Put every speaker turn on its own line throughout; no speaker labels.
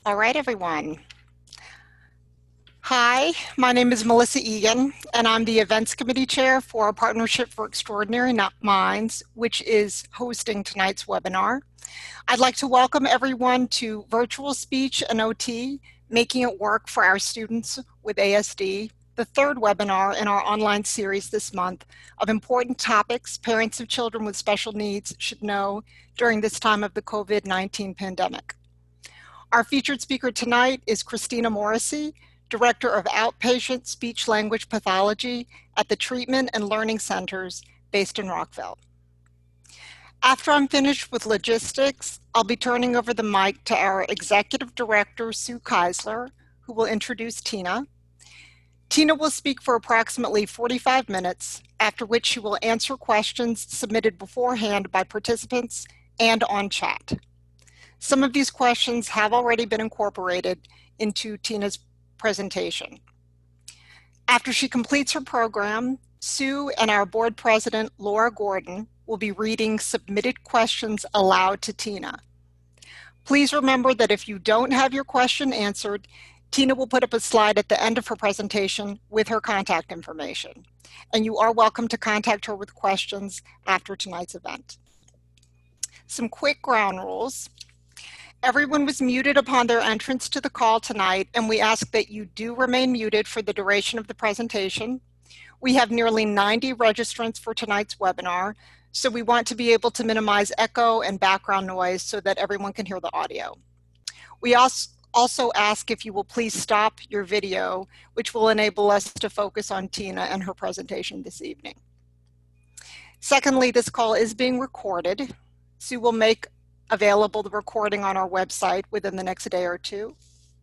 All right, everyone. Hi, my name is Melissa Egan, and I'm the Events Committee Chair for Partnership for Extraordinary Minds, which is hosting tonight's webinar. I'd like to welcome everyone to Virtual Speech and OT, Making It Work for Our Students with ASD, the third webinar in our online series this month of important topics parents of children with special needs should know during this time of the COVID-19 pandemic. Our featured speaker tonight is Christina Morrissey, Director of Outpatient Speech Language Pathology at the Treatment and Learning Centers based in Rockville. After I'm finished with logistics, I'll be turning over the mic to our Executive Director, Sue Keisler, who will introduce Tina. Tina will speak for approximately 45 minutes, after which she will answer questions submitted beforehand by participants and on chat. Some of these questions have already been incorporated into Tina's presentation. After she completes her program, Sue and our board president, Laura Gordon, will be reading submitted questions aloud to Tina. Please remember that if you don't have your question answered, Tina will put up a slide at the end of her presentation with her contact information, and you are welcome to contact her with questions after tonight's event. Some quick ground rules. Everyone was muted upon their entrance to the call tonight, and we ask that you do remain muted for the duration of the presentation. We have nearly 90 registrants for tonight's webinar, so we want to be able to minimize echo and background noise so that everyone can hear the audio. We also ask if you will please stop your video, which will enable us to focus on Tina and her presentation this evening. Secondly, this call is being recorded. Sue will make available the recording on our website within the next day or two.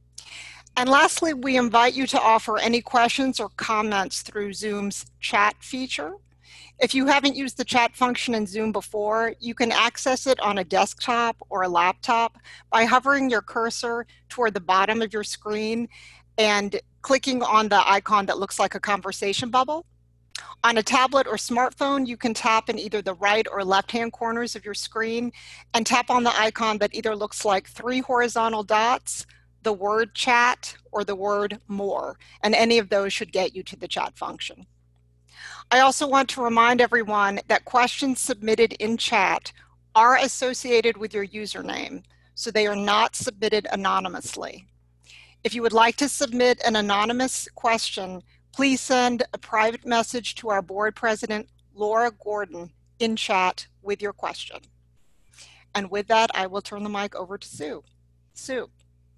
And lastly, we invite you to offer any questions or comments through Zoom's chat feature. If you haven't used the chat function in Zoom before, you can access it on a desktop or a laptop by hovering your cursor toward the bottom of your screen and clicking on the icon that looks like a conversation bubble. On a tablet or smartphone, you can tap in either the right or left-hand corners of your screen and tap on the icon that either looks like 3 horizontal dots, the word chat, or the word more, and any of those should get you to the chat function. I also want to remind everyone that questions submitted in chat are associated with your username, so they are not submitted anonymously. If you would like to submit an anonymous question, please send a private message to our board president, Laura Gordon, in chat with your question. And with that, I will turn the mic over to Sue. Sue.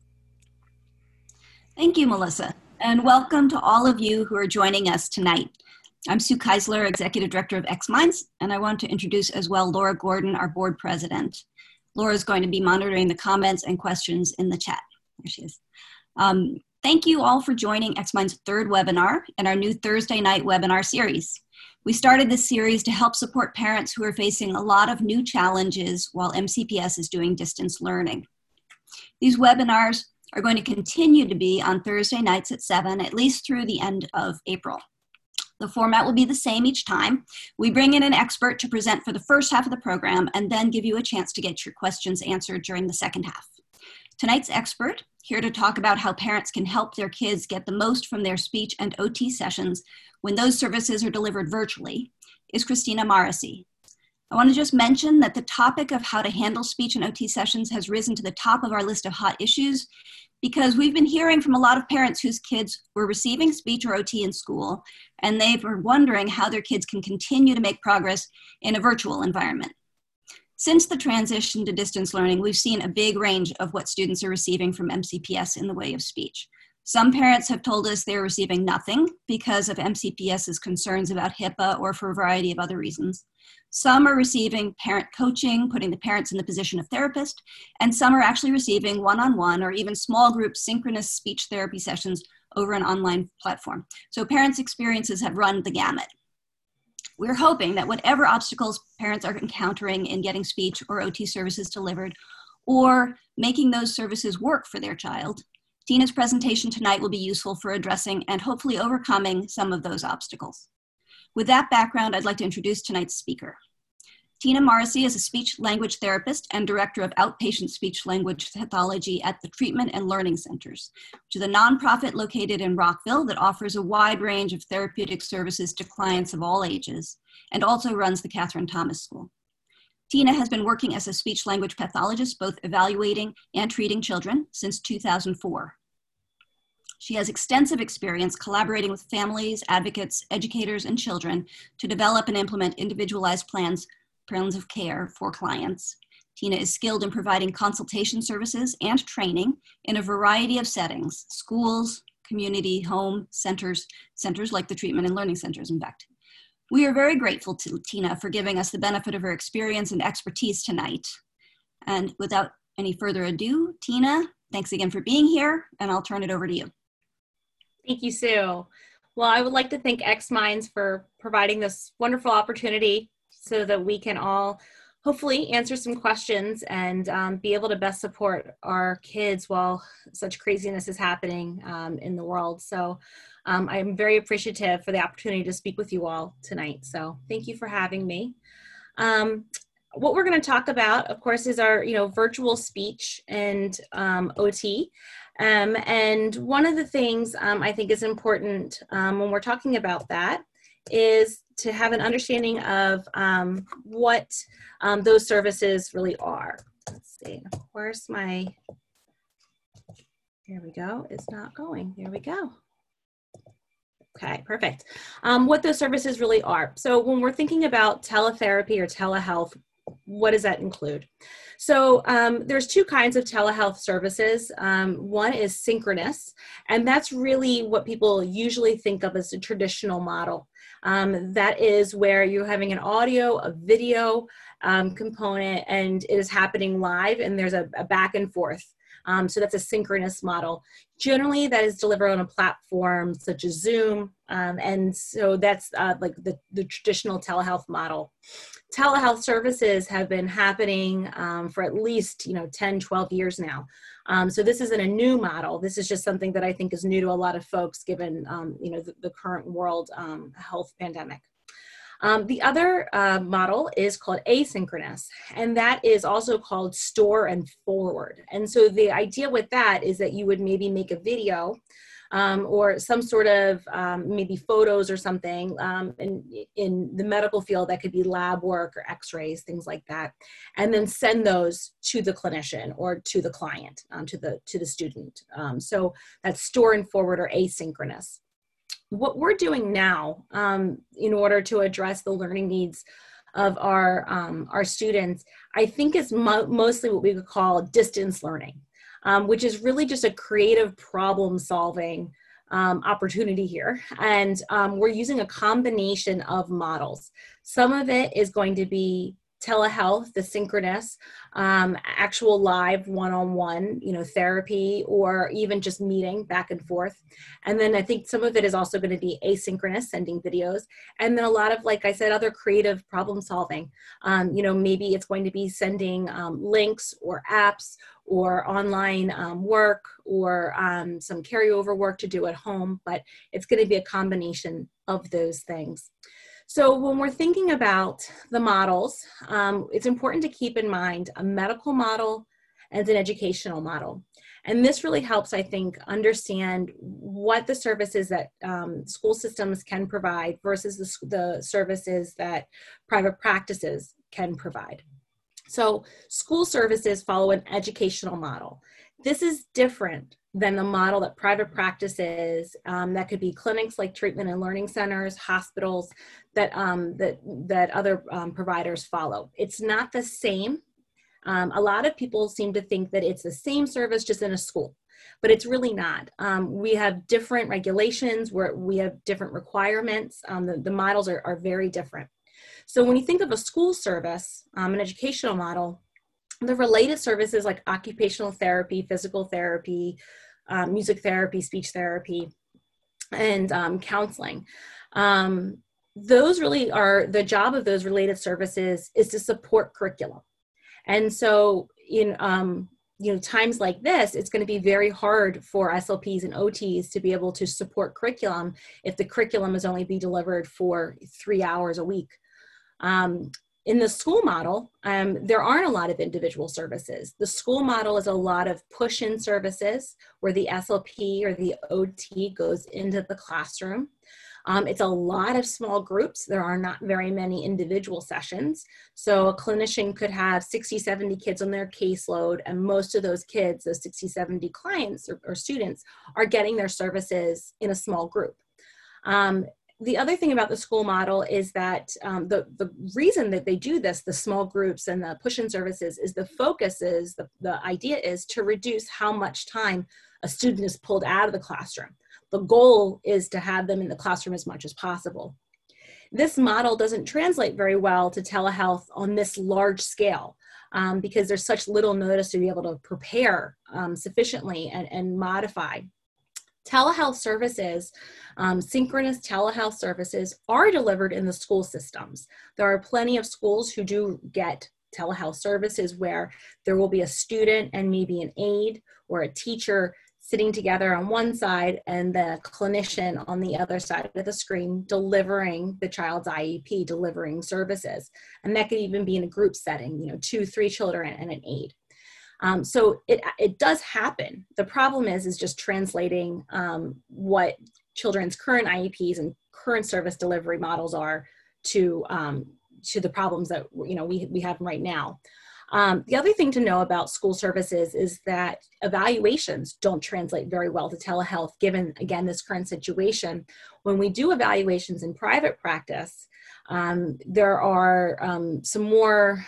Thank you, Melissa, and welcome to all of you who are joining us tonight. I'm Sue Keisler, Executive Director of X-Minds, and I want to introduce as well Laura Gordon, our board president. Laura is going to be monitoring the comments and questions in the chat. There she is. Thank you all for joining X-Minds' third webinar and our new Thursday night webinar series. We started this series to help support parents who are facing a lot of new challenges while MCPS is doing distance learning. These webinars are going to continue to be on Thursday nights at 7, at least through the end of April. The format will be the same each time. We bring in an expert to present for the first half of the program and then give you a chance to get your questions answered during the second half. Tonight's expert, here to talk about how parents can help their kids get the most from their speech and OT sessions when those services are delivered virtually, is Christina Morrissey. I want to just mention that the topic of how to handle speech and OT sessions has risen to the top of our list of hot issues because we've been hearing from a lot of parents whose kids were receiving speech or OT in school, and they were wondering how their kids can continue to make progress in a virtual environment. Since the transition to distance learning, we've seen a big range of what students are receiving from MCPS in the way of speech. Some parents have told us they're receiving nothing because of MCPS's concerns about HIPAA or for a variety of other reasons. Some are receiving parent coaching, putting the parents in the position of therapist, and some are actually receiving one-on-one or even small group synchronous speech therapy sessions over an online platform. So parents' experiences have run the gamut. We're hoping that whatever obstacles parents are encountering in getting speech or OT services delivered or making those services work for their child, Tina's presentation tonight will be useful for addressing and hopefully overcoming some of those obstacles. With that background, I'd like to introduce tonight's speaker. Tina Morrissey is a speech-language therapist and director of outpatient speech-language pathology at the Treatment and Learning Centers, which is a nonprofit located in Rockville that offers a wide range of therapeutic services to clients of all ages, and also runs the Catherine Thomas School. Tina has been working as a speech-language pathologist, both evaluating and treating children, since 2004. She has extensive experience collaborating with families, advocates, educators, and children to develop and implement individualized plans of care for clients. Tina is skilled in providing consultation services and training in a variety of settings: schools, community, home, centers like the Treatment and Learning Centers, in fact. We are very grateful to Tina for giving us the benefit of her experience and expertise tonight. And without any further ado, Tina, thanks again for being here, and I'll turn it over to you.
Thank you, Sue. Well, I would like to thank X Minds for providing this wonderful opportunity so that we can all hopefully answer some questions and be able to best support our kids while such craziness is happening in the world. So I'm very appreciative for the opportunity to speak with you all tonight. So thank you for having me. What we're going to talk about, of course, is our virtual speech and OT. And one of the things I think is important when we're talking about that is to have an understanding of what those services really are. Let's see, of course, here we go, it's not going, here we go. Okay, perfect. What those services really are. So when we're thinking about teletherapy or telehealth, what does that include? So there's two kinds of telehealth services. One is synchronous, and that's really what people usually think of as a traditional model. That is where you're having an audio, a video component, and it is happening live, and there's a back and forth. So that's a synchronous model. Generally, that is delivered on a platform such as Zoom, and so that's like the traditional telehealth model. Telehealth services have been happening for at least 10, 12 years now. So this isn't a new model. This is just something that I think is new to a lot of folks given the current world health pandemic. The other model is called asynchronous, and that is also called store and forward. And so the idea with that is that you would maybe make a video or some sort of maybe photos or something in the medical field. That could be lab work or x-rays, things like that, and then send those to the clinician or to the client, to the student. So that's store and forward or asynchronous. What we're doing now in order to address the learning needs of our students, I think is mostly what we could call distance learning, which is really just a creative problem solving opportunity here. And we're using a combination of models. Some of it is going to be telehealth, the synchronous, actual live one-on-one, therapy, or even just meeting back and forth. And then I think some of it is also going to be asynchronous, sending videos. And then a lot of, like I said, other creative problem solving. Maybe it's going to be sending links or apps or online work or some carryover work to do at home, but it's going to be a combination of those things. So when we're thinking about the models, it's important to keep in mind a medical model and an educational model. And this really helps, I think, understand what the services that school systems can provide versus the services that private practices can provide. So school services follow an educational model. This is different than the model that private practices, that could be clinics like Treatment and Learning Centers, hospitals, that other providers follow. It's not the same. A lot of people seem to think that it's the same service just in a school, but it's really not. We have different regulations, we have different requirements. The models are very different. So when you think of a school service, an educational model, the related services like occupational therapy, physical therapy, music therapy, speech therapy, and counseling. Those really are, the job of those related services is to support curriculum. And so in times like this, it's going to be very hard for SLPs and OTs to be able to support curriculum if the curriculum is only be delivered for 3 hours a week. In the school model, there aren't a lot of individual services. The school model is a lot of push-in services where the SLP or the OT goes into the classroom. It's a lot of small groups. There are not very many individual sessions. So a clinician could have 60, 70 kids on their caseload, and most of those kids, those 60, 70 clients or students, are getting their services in a small group. The other thing about the school model is that the reason that they do this, the small groups and the push-in services, is the focus is, the idea is to reduce how much time a student is pulled out of the classroom. The goal is to have them in the classroom as much as possible. This model doesn't translate very well to telehealth on this large scale because there's such little notice to be able to prepare sufficiently and modify. Telehealth services, synchronous telehealth services, are delivered in the school systems. There are plenty of schools who do get telehealth services where there will be a student and maybe an aide or a teacher sitting together on one side and the clinician on the other side of the screen delivering the child's IEP, delivering services. And that could even be in a group setting, 2, 3 children and an aide. So it does happen. The problem is just translating what children's current IEPs and current service delivery models are to the problems that we have right now. The other thing to know about school services is that evaluations don't translate very well to telehealth, given, again, this current situation. When we do evaluations in private practice, there are some more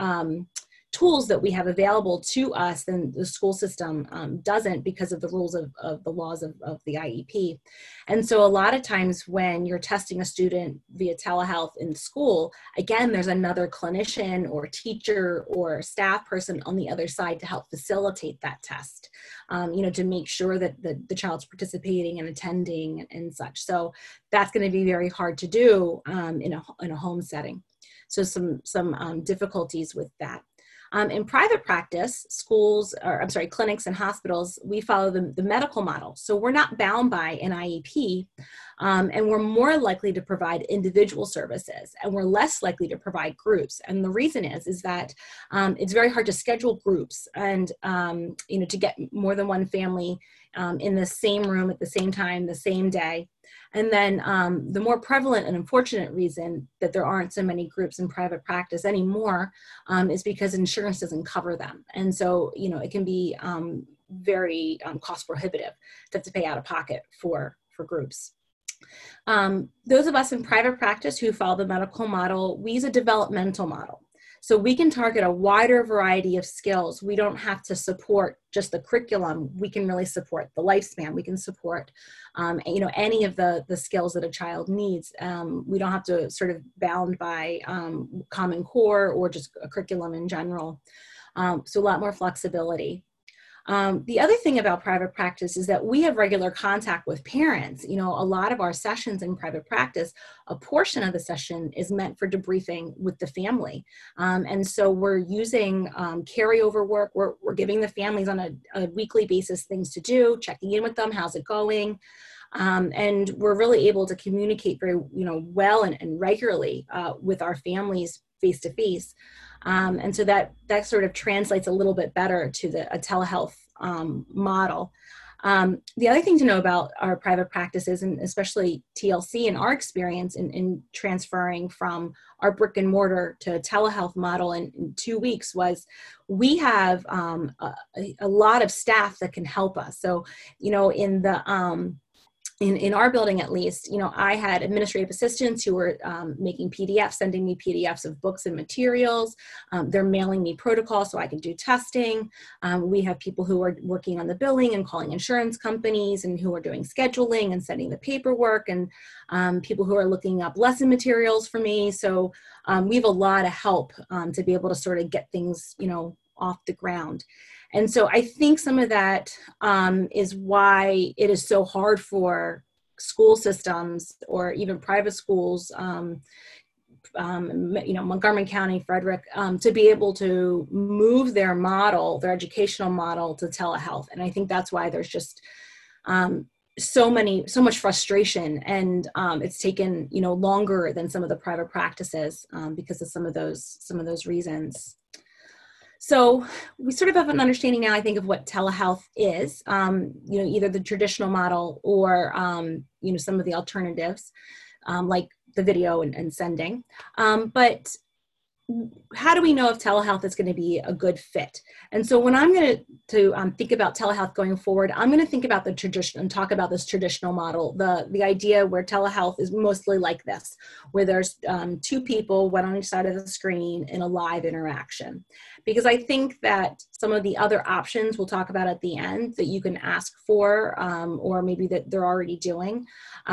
tools that we have available to us than the school system doesn't because of the rules of the laws of the IEP. And so a lot of times when you're testing a student via telehealth in school, again, there's another clinician or teacher or staff person on the other side to help facilitate that test, to make sure that the child's participating and attending and such. So that's going to be very hard to do in a home setting. So some difficulties with that. In private practice, clinics and hospitals, we follow the medical model. So we're not bound by an IEP, and we're more likely to provide individual services, and we're less likely to provide groups. And the reason is that it's very hard to schedule groups and, to get more than one family in the same room at the same time, the same day. And then the more prevalent and unfortunate reason that there aren't so many groups in private practice anymore is because insurance doesn't cover them. And so, it can be very cost prohibitive to have to pay out of pocket for groups. Those of us in private practice who follow the medical model, we use a developmental model. So we can target a wider variety of skills. We don't have to support just the curriculum. We can really support the lifespan. We can support, any of the skills that a child needs. We don't have to sort of bound by Common Core or just a curriculum in general. So a lot more flexibility. The other thing about private practice is that we have regular contact with parents. A lot of our sessions in private practice, a portion of the session is meant for debriefing with the family. And so we're using carryover work. We're giving the families on a weekly basis things to do, checking in with them, how's it going? And we're really able to communicate very, well and regularly with our families face to face. And so that sort of translates a little bit better to a telehealth model. The other thing to know about our private practices, and especially TLC in our experience in transferring from our brick and mortar to a telehealth model in 2 weeks, was we have a lot of staff that can help us. So, in our building, at least, I had administrative assistants who were making PDFs, sending me PDFs of books and materials. They're mailing me protocols so I can do testing. We have people who are working on the billing and calling insurance companies and who are doing scheduling and sending the paperwork, and people who are looking up lesson materials for me. So we have a lot of help to be able to sort of get things, off the ground. And so I think some of that is why it is so hard for school systems or even private schools, Montgomery County, Frederick, to be able to move their educational model to telehealth. And I think that's why there's just so much frustration, and it's taken, you know, longer than some of the private practices because of some of those reasons. So we sort of have an understanding now, I think, of what telehealth is, you know, either the traditional model or, you know, some of the alternatives, like the video and sending. But how do we know if telehealth is going to be a good fit? And so when I'm going to think about telehealth going forward, I'm going to think about the tradition and talk about this traditional model, the idea where telehealth is mostly like this, where there's two people, one on each side of the screen, in a live interaction. Because I think that some of the other options we'll talk about at the end that you can ask for, or maybe that they're already doing,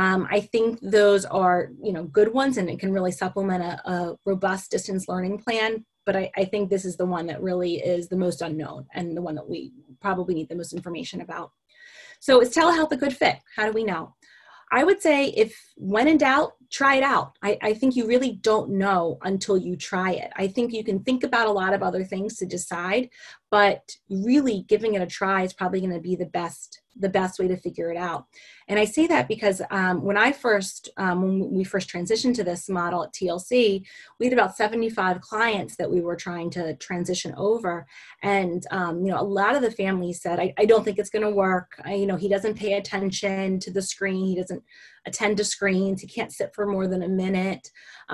I think those are, you know, good ones, and it can really supplement a robust distance learning plan. But I think this is the one that really is the most unknown and the one that we probably need the most information about. So is telehealth a good fit? How do we know? I would say, if when in doubt, try it out. I think you really don't know until you try it. I think you can think about a lot of other things to decide, but really giving it a try is probably going to be the best way to figure it out. And I say that because when we first transitioned to this model at TLC, we had about 75 clients that we were trying to transition over. And, you know, a lot of the families said, I don't think it's going to work. You know, he doesn't pay attention to the screen. He doesn't attend to screens. He can't sit for more than a minute.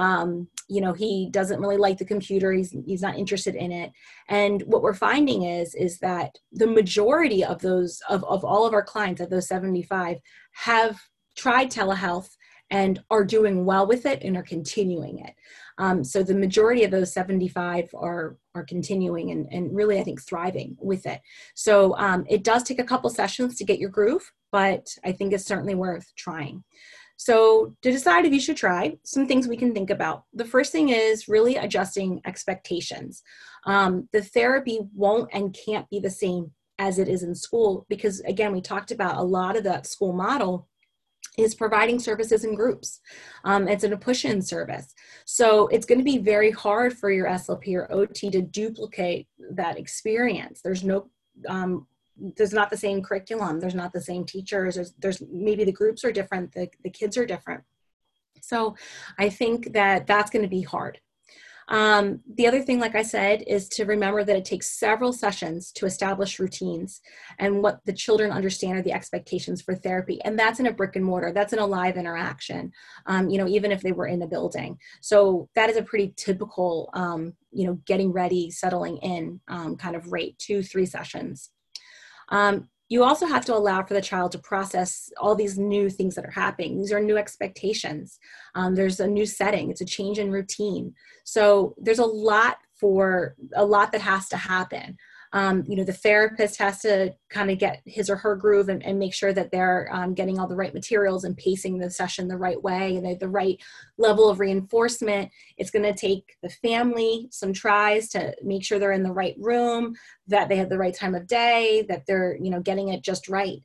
You know, he doesn't really like the computer. He's not interested in it. And what we're finding is that the majority of those, of all of our clients, of those 75, have tried telehealth and are doing well with it and are continuing it. So the majority of those 75 are continuing and really, I think, thriving with it. So it does take a couple sessions to get your groove, but I think it's certainly worth trying. So to decide if you should try, some things we can think about. The first thing is really adjusting expectations. The therapy won't and can't be the same as it is in school, because again, we talked about a lot of that school model is providing services in groups. It's a push-in service. So it's going to be very hard for your SLP or OT to duplicate that experience. There's not the same curriculum. There's not the same teachers. There's maybe the groups are different. The kids are different. So I think that that's going to be hard. The other thing, like I said, is to remember that it takes several sessions to establish routines and what the children understand are the expectations for therapy. And that's in a brick and mortar, that's in a live interaction, you know, even if they were in a building. So that is a pretty typical, you know, getting ready, settling in kind of rate, 2-3 sessions. You also have to allow for the child to process all these new things that are happening. These are new expectations. There's a new setting. It's a change in routine. So there's a lot that has to happen. You know, the therapist has to kind of get his or her groove and make sure that they're getting all the right materials and pacing the session the right way and they have the right level of reinforcement. It's going to take the family some tries to make sure they're in the right room, that they have the right time of day, that they're, you know, getting it just right.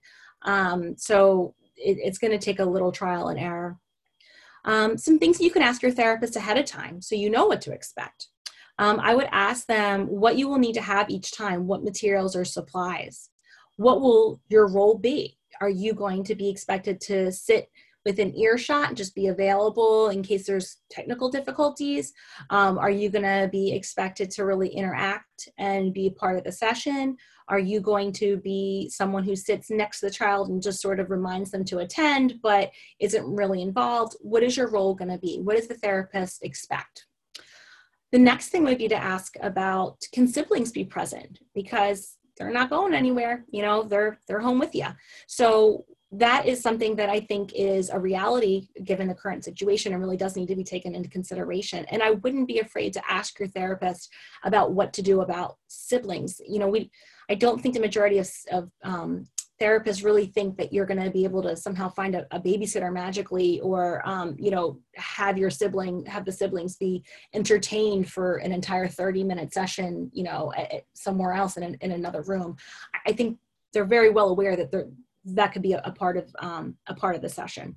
So it's going to take a little trial and error. Some things you can ask your therapist ahead of time so you know what to expect. I would ask them what you will need to have each time, what materials or supplies. What will your role be? Are you going to be expected to sit within earshot and just be available in case there's technical difficulties? Are you going to be expected to really interact and be a part of the session? Are you going to be someone who sits next to the child and just sort of reminds them to attend but isn't really involved? What is your role going to be? What does the therapist expect? The next thing would be to ask about, can siblings be present? Because they're not going anywhere, you know, they're home with you. So that is something that I think is a reality given the current situation and really does need to be taken into consideration. And I wouldn't be afraid to ask your therapist about what to do about siblings. You know, I don't think the majority of therapists really think that you're going to be able to somehow find a babysitter magically or, you know, have the siblings be entertained for an entire 30-minute session, you know, somewhere else in another room. I think they're very well aware that that could be a part of the session.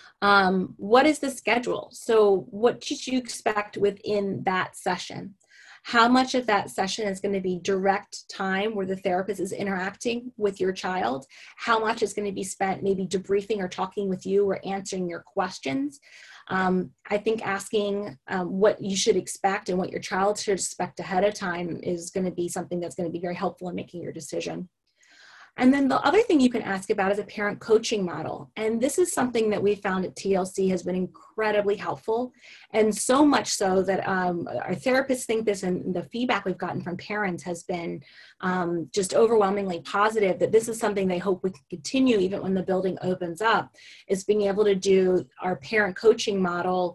What is the schedule? So what should you expect within that session? How much of that session is going to be direct time where the therapist is interacting with your child? How much is going to be spent maybe debriefing or talking with you or answering your questions? I think asking what you should expect and what your child should expect ahead of time is going to be something that's going to be very helpful in making your decision. And then the other thing you can ask about is a parent coaching model. And this is something that we found at TLC has been incredibly helpful. And so much so that our therapists think this, and the feedback we've gotten from parents has been just overwhelmingly positive, that this is something they hope we can continue even when the building opens up, is being able to do our parent coaching model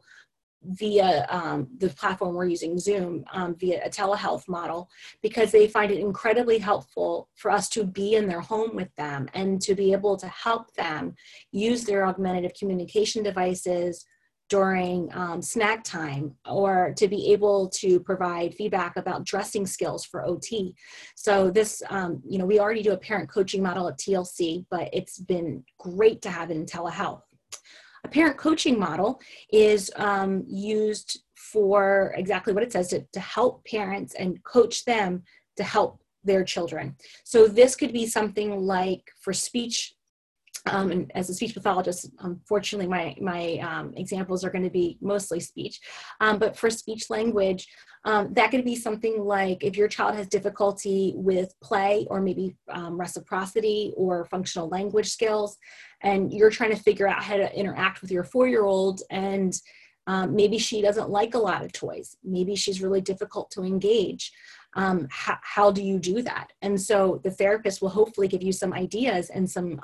via the platform we're using, Zoom, via a telehealth model, because they find it incredibly helpful for us to be in their home with them and to be able to help them use their augmentative communication devices during snack time, or to be able to provide feedback about dressing skills for OT. So this, we already do a parent coaching model at TLC, but it's been great to have it in telehealth. A parent coaching model is used for exactly what it says, to help parents and coach them to help their children. So this could be something like for speech, and as a speech pathologist, unfortunately, my examples are going to be mostly speech, but for speech language, that could be something like if your child has difficulty with play or maybe reciprocity or functional language skills, and you're trying to figure out how to interact with your 4-year-old, and maybe she doesn't like a lot of toys. Maybe she's really difficult to engage. How do you do that? And so the therapist will hopefully give you some ideas and some,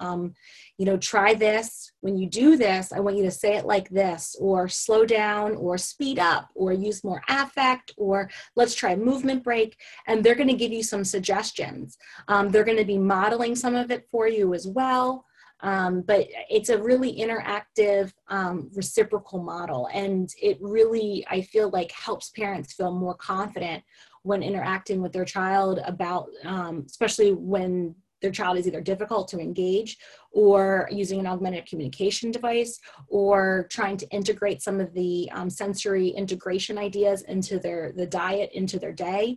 try this. When you do this, I want you to say it like this, or slow down, or speed up, or use more affect, or let's try a movement break. And they're going to give you some suggestions. They're going to be modeling some of it for you as well. But it's a really interactive, reciprocal model. And it really, I feel like, helps parents feel more confident when interacting with their child about, especially when their child is either difficult to engage, or using an augmented communication device, or trying to integrate some of the sensory integration ideas into the diet, into their day.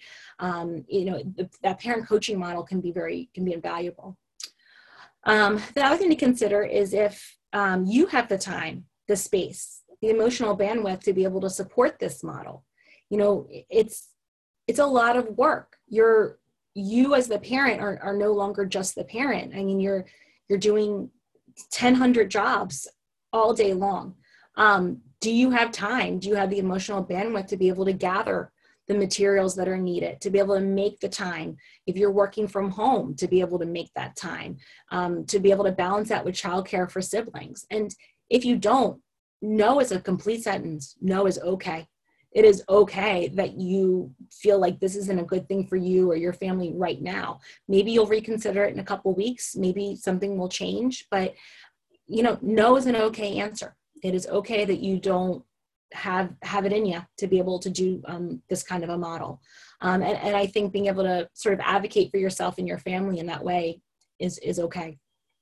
That parent coaching model can be invaluable. The other thing to consider is if you have the time, the space, the emotional bandwidth to be able to support this model. It's a lot of work. You as the parent are no longer just the parent. I mean, you're doing 1,000 jobs all day long. Do you have time? Do you have the emotional bandwidth to be able to gather the materials that are needed, to be able to make the time? If you're working from home, to be able to make that time, to be able to balance that with childcare for siblings. And if you don't, no is a complete sentence. No is okay. It is okay that you feel like this isn't a good thing for you or your family right now. Maybe you'll reconsider it in a couple of weeks. Maybe something will change, but no is an okay answer. It is okay that you don't have it in you to be able to do this kind of a model. And I think being able to sort of advocate for yourself and your family in that way is okay.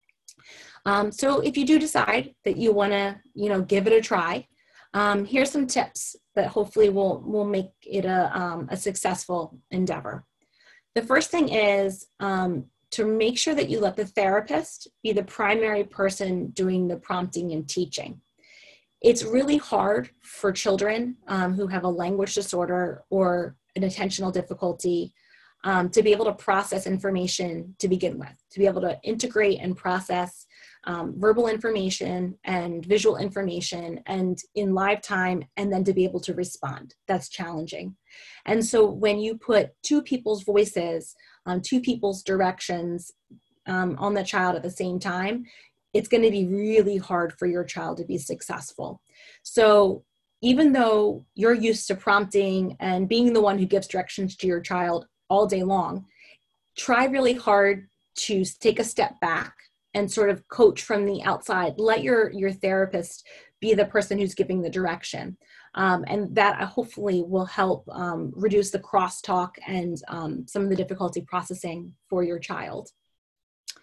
So if you do decide that you want to, give it a try, here's some tips that hopefully will make it a successful endeavor. The first thing is to make sure that you let the therapist be the primary person doing the prompting and teaching. It's really hard for children who have a language disorder or an attentional difficulty to be able to process information to begin with, to be able to integrate and process verbal information and visual information and in live time, and then to be able to respond. That's challenging. And so when you put two people's voices, two people's directions on the child at the same time, it's going to be really hard for your child to be successful. So even though you're used to prompting and being the one who gives directions to your child all day long, try really hard to take a step back and sort of coach from the outside. Let your therapist be the person who's giving the direction. And that hopefully will help reduce the crosstalk and some of the difficulty processing for your child.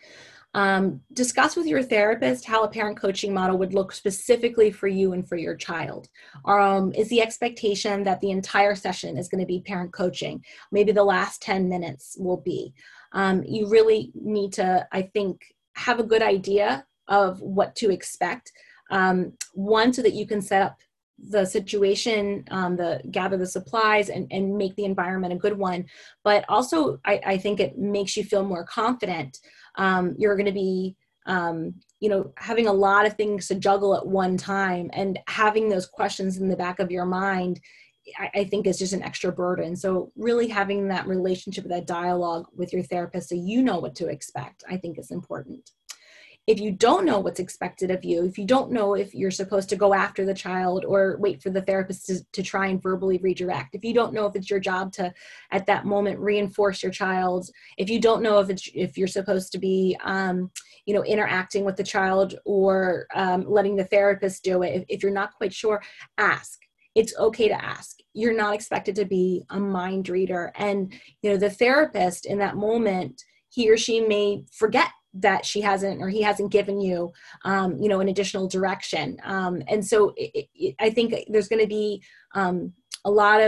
Discuss with your therapist how a parent coaching model would look specifically for you and for your child. Is the expectation that the entire session is going to be parent coaching? Maybe the last 10 minutes will be. You really need to, I think, have a good idea of what to expect. One, so that you can set up the situation, gather the supplies and make the environment a good one. But also, I think it makes you feel more confident. You're going to be, having a lot of things to juggle at one time, and having those questions in the back of your mind, I think is just an extra burden. So really having that relationship, that dialogue with your therapist so you know what to expect, I think is important. If you don't know what's expected of you, if you don't know if you're supposed to go after the child or wait for the therapist to try and verbally redirect, if you don't know if it's your job to, at that moment, reinforce your child, if you don't know if you're supposed to be, interacting with the child or letting the therapist do it, if you're not quite sure, ask. It's okay to ask. You're not expected to be a mind reader. And, the therapist in that moment, he or she may forget that she hasn't or he hasn't given you, an additional direction. And so I think there's going to be a lot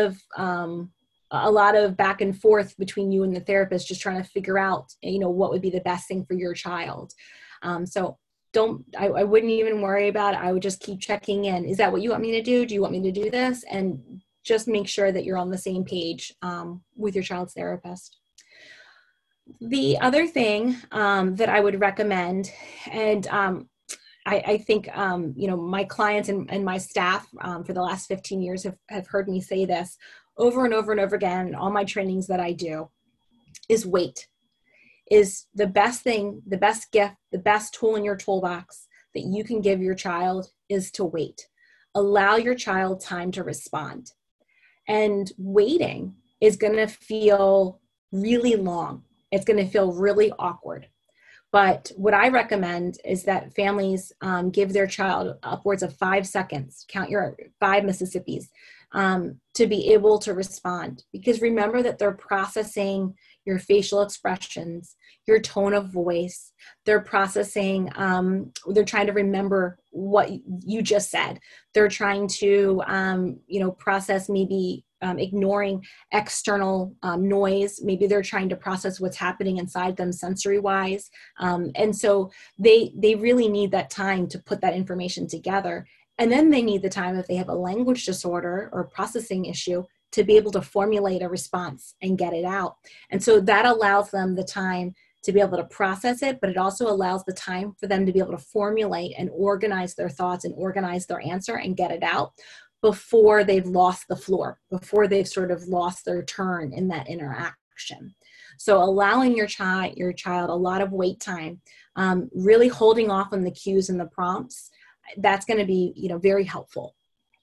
of back and forth between you and the therapist, just trying to figure out, what would be the best thing for your child. So I wouldn't even worry about it. I would just keep checking in. Is that what you want me to do? Do you want me to do this? And just make sure that you're on the same page with your child's therapist. The other thing that I would recommend, and I think, my clients and my staff for the last 15 years have heard me say this over and over and over again in all my trainings that I do, is wait. Is the best thing, the best gift, the best tool in your toolbox that you can give your child is to wait. Allow your child time to respond. And waiting is going to feel really long. It's going to feel really awkward. But what I recommend is that families give their child upwards of 5 seconds, count your 5 Mississippis, to be able to respond. Because remember that they're processing your facial expressions, your tone of voice. They're processing, they're trying to remember what you just said. They're trying to, process maybe ignoring external noise. Maybe they're trying to process what's happening inside them sensory-wise. And so they really need that time to put that information together. And then they need the time, if they have a language disorder or processing issue, to be able to formulate a response and get it out. And so that allows them the time to be able to process it, but it also allows the time for them to be able to formulate and organize their thoughts and organize their answer and get it out before they've lost the floor, before they've sort of lost their turn in that interaction. So allowing your child a lot of wait time, really holding off on the cues and the prompts, that's going to be, very helpful.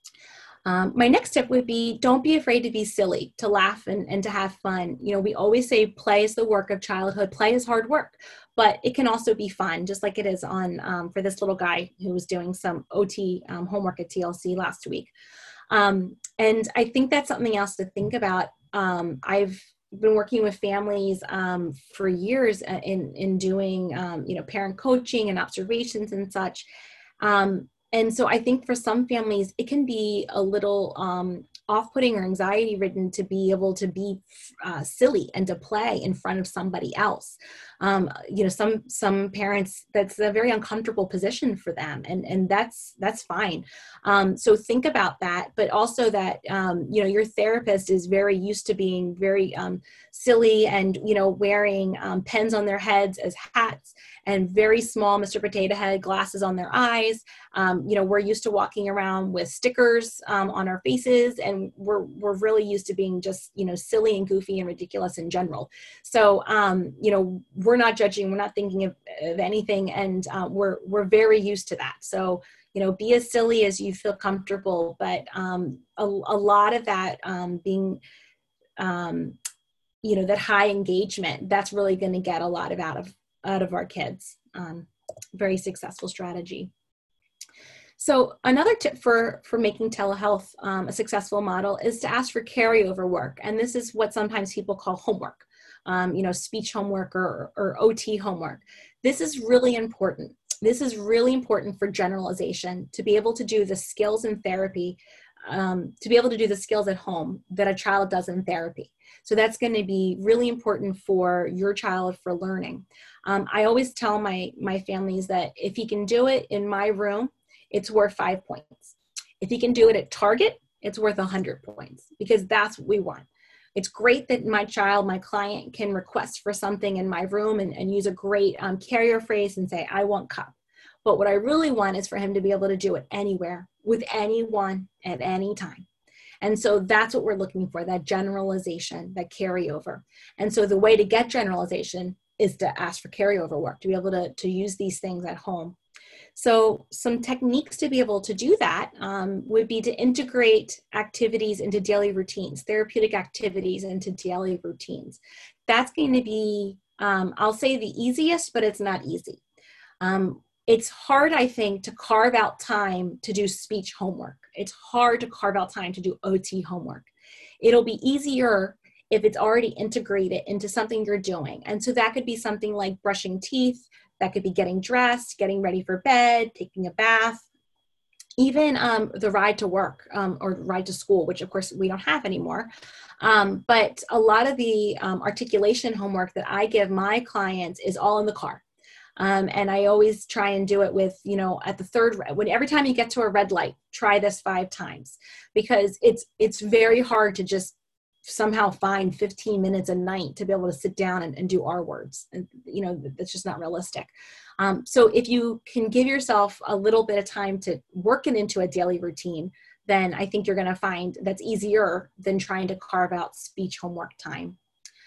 My next tip would be, don't be afraid to be silly, to laugh and to have fun. We always say play is the work of childhood. Play is hard work, but it can also be fun, just like it is on for this little guy who was doing some OT homework at TLC last week. And I think that's something else to think about. I've been working with families for years in doing, parent coaching and observations and such. And so I think for some families, it can be a little off-putting or anxiety-ridden to be able to be silly and to play in front of somebody else. Some parents, that's a very uncomfortable position for them, and that's fine. So think about that, but also that your therapist is very used to being very silly and wearing pens on their heads as hats and very small Mr. Potato Head glasses on their eyes. We're used to walking around with stickers on our faces, and we're really used to being just silly and goofy and ridiculous in general. So we're not judging, we're not thinking of anything, and we're very used to that. So be as silly as you feel comfortable, but a lot of that being that high engagement, that's really going to get a lot out of our kids. Very successful strategy. So another tip for making telehealth a successful model is to ask for carryover work. And this is what sometimes people call homework. speech homework or OT homework. This is really important. This is really important for generalization, to be able to do the skills in therapy, to be able to do the skills at home that a child does in therapy. So that's going to be really important for your child for learning. I always tell my families that if he can do it in my room, it's worth 5 points. If he can do it at Target, it's worth 100 points, because that's what we want. It's great that my client can request for something in my room and use a great carrier phrase and say, I want cup. But what I really want is for him to be able to do it anywhere, with anyone, at any time. And so that's what we're looking for, that generalization, that carryover. And so the way to get generalization is to ask for carryover work, to be able to use these things at home. So some techniques to be able to do that would be to integrate activities into daily routines, therapeutic activities into daily routines. That's going to be, I'll say, the easiest, but it's not easy. It's hard, I think, to carve out time to do speech homework. It's hard to carve out time to do OT homework. It'll be easier if it's already integrated into something you're doing. And so that could be something like brushing teeth. That could be getting dressed, getting ready for bed, taking a bath, even the ride to work or ride to school, which of course we don't have anymore. But a lot of the articulation homework that I give my clients is all in the car. And I always try and do it with, at the third, every time you get to a red light, try this 5 times, because it's very hard to just somehow find 15 minutes a night to be able to sit down and do our words. And, that's just not realistic. So if you can give yourself a little bit of time to work it into a daily routine, then I think you're going to find that's easier than trying to carve out speech homework time.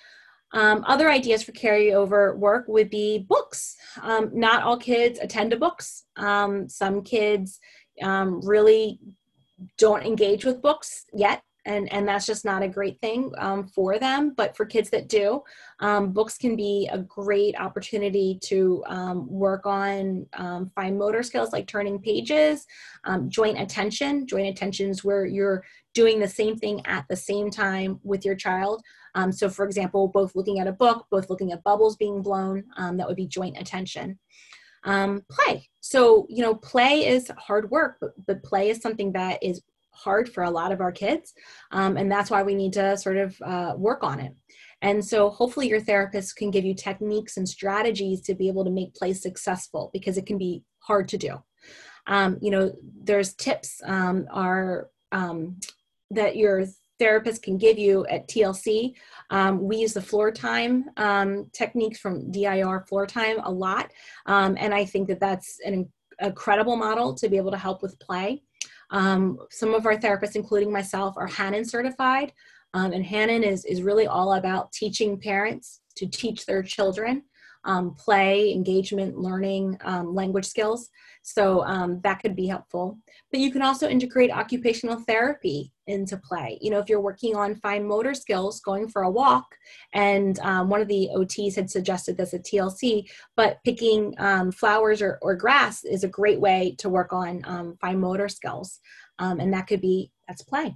Other ideas for carryover work would be books. Not all kids attend to books. Some kids really don't engage with books yet. And that's just not a great thing for them. But for kids that do, books can be a great opportunity to work on fine motor skills like turning pages, joint attention. Joint attention is where you're doing the same thing at the same time with your child. So for example, both looking at a book, both looking at bubbles being blown, that would be joint attention. Play. So, play is hard work, but play is something that is hard for a lot of our kids. And that's why we need to sort of work on it. And so hopefully your therapist can give you techniques and strategies to be able to make play successful, because it can be hard to do. There's tips that your therapist can give you at TLC. We use the floor time techniques from DIR floor time a lot. And I think that that's a credible model to be able to help with play. Some of our therapists, including myself, are Hanen certified. And Hanen is really all about teaching parents to teach their children play, engagement, learning, language skills. So that could be helpful. But you can also integrate occupational therapy into play. If you're working on fine motor skills, going for a walk, and one of the OTs had suggested this at TLC, but picking flowers or grass is a great way to work on fine motor skills. And that's play.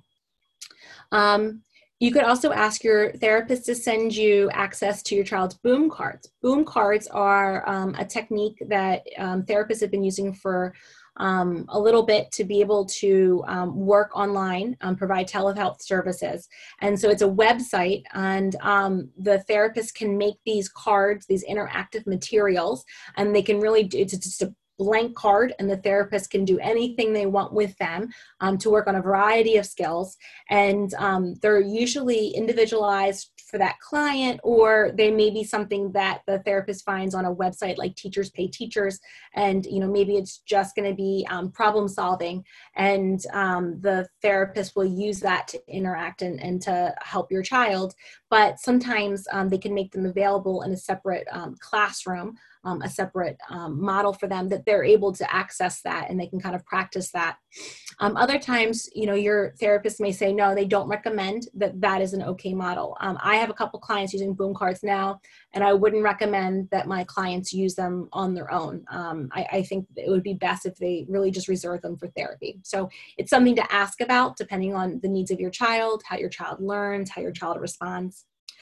You could also ask your therapist to send you access to your child's boom cards. Boom cards are a technique that therapists have been using for a little bit to be able to work online, provide telehealth services. And so it's a website, and the therapist can make these cards, these interactive materials, and they can really do, it's just a blank card, and the therapist can do anything they want with them to work on a variety of skills. And they're usually individualized for that client, or they may be something that the therapist finds on a website like Teachers Pay Teachers. And, maybe it's just going to be problem solving, and the therapist will use that to interact and to help your child. But sometimes they can make them available in a separate classroom, a separate model for them, that they're able to access that and they can kind of practice that. Other times, your therapist may say, no, they don't recommend that is an okay model. I have a couple clients using boom cards now, and I wouldn't recommend that my clients use them on their own. I think it would be best if they really just reserve them for therapy. So it's something to ask about depending on the needs of your child, how your child learns, how your child responds.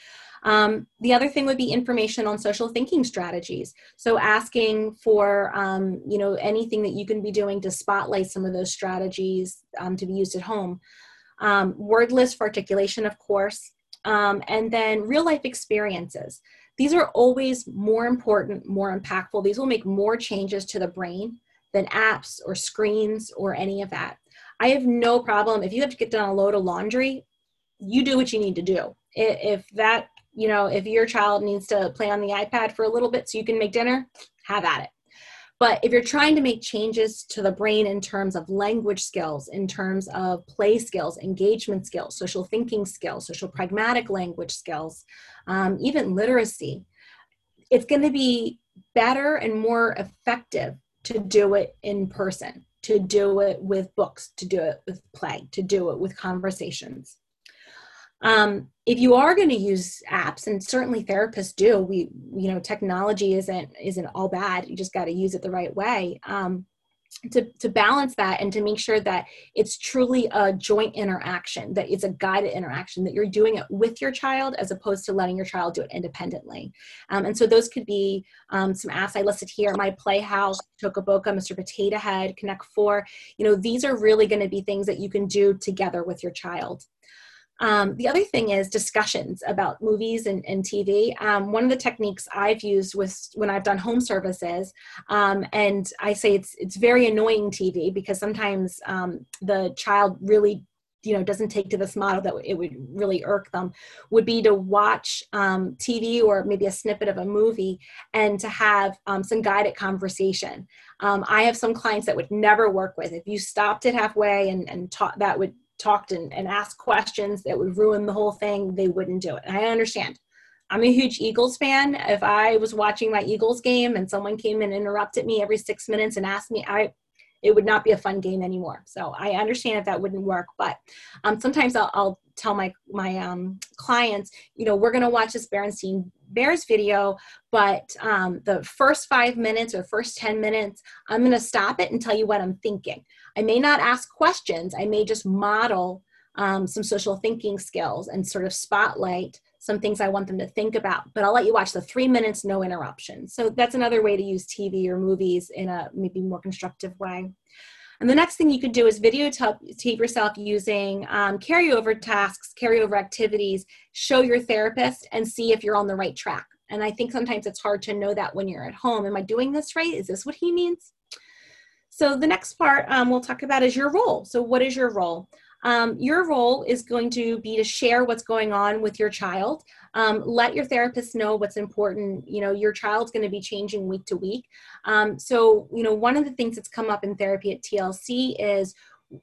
The other thing would be information on social thinking strategies. So asking for, anything that you can be doing to spotlight some of those strategies to be used at home. Word list for articulation, of course, and then real life experiences. These are always more important, more impactful. These will make more changes to the brain than apps or screens or any of that. I have no problem. If you have to get done a load of laundry, you do what you need to do. If your child needs to play on the iPad for a little bit so you can make dinner, have at it. But if you're trying to make changes to the brain in terms of language skills, in terms of play skills, engagement skills, social thinking skills, social pragmatic language skills, even literacy, it's going to be better and more effective to do it in person, to do it with books, to do it with play, to do it with conversations. If you are going to use apps, and certainly therapists do, technology isn't all bad. You just got to use it the right way. To balance that and to make sure that it's truly a joint interaction, that it's a guided interaction, that you're doing it with your child as opposed to letting your child do it independently. And so those could be some apps I listed here: My Playhouse, Tokaboka, Mr. Potato Head, Connect 4. These are really going to be things that you can do together with your child. The other thing is discussions about movies and TV. One of the techniques I've used when I've done home services, and I say it's very annoying TV because sometimes the child really doesn't take to this model that it would really irk them, would be to watch TV or maybe a snippet of a movie and to have some guided conversation. I have some clients that would never work with. If you stopped it halfway and talked and asked questions that would ruin the whole thing, they wouldn't do it. And I understand. I'm a huge Eagles fan. If I was watching my Eagles game and someone came and interrupted me every 6 minutes and asked me, it would not be a fun game anymore. So I understand if that wouldn't work, but sometimes I'll tell my clients, we're going to watch this Berenstain Bears video, but the first 5 minutes or first 10 minutes, I'm going to stop it and tell you what I'm thinking. I may not ask questions. I may just model some social thinking skills and sort of spotlight some things I want them to think about, but I'll let you watch the 3 minutes, no interruption. So that's another way to use TV or movies in a maybe more constructive way. And the next thing you could do is videotape yourself using carryover tasks, carryover activities, show your therapist and see if you're on the right track. And I think sometimes it's hard to know that when you're at home. Am I doing this right? Is this what he means? So the next part we'll talk about is your role. So what is your role? Your role is going to be to share what's going on with your child. Let your therapist know what's important. Your child's going to be changing week to week. So one of the things that's come up in therapy at TLC is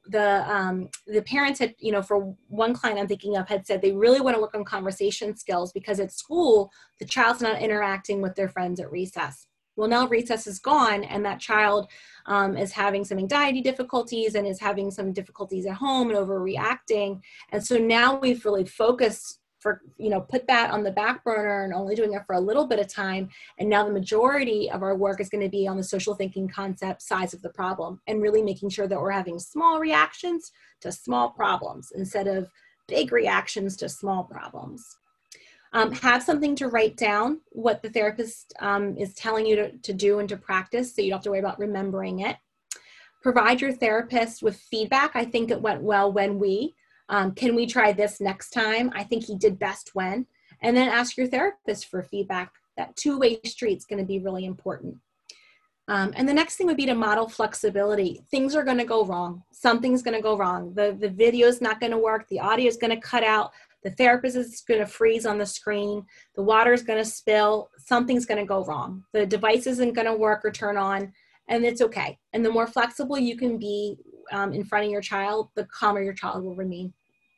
the parents had, for one client I'm thinking of, had said they really want to work on conversation skills because at school, the child's not interacting with their friends at recess. Well, now recess is gone and that child is having some anxiety difficulties and is having some difficulties at home and overreacting. And so now we've really focused put that on the back burner and only doing it for a little bit of time. And now the majority of our work is going to be on the social thinking concept, size of the problem, and really making sure that we're having small reactions to small problems instead of big reactions to small problems. Have something to write down what the therapist is telling you to do and to practice so you don't have to worry about remembering it. Provide your therapist with feedback. I think it went well when can we try this next time? I think he did best when. And then ask your therapist for feedback. That two-way street is going to be really important. And the next thing would be to model flexibility. Things are going to go wrong. Something's going to go wrong. The video is not going to work. The audio is going to cut out. The therapist is going to freeze on the screen. The water is going to spill. Something's going to go wrong. The device isn't going to work or turn on, and it's okay. And the more flexible you can be in front of your child, the calmer your child will remain.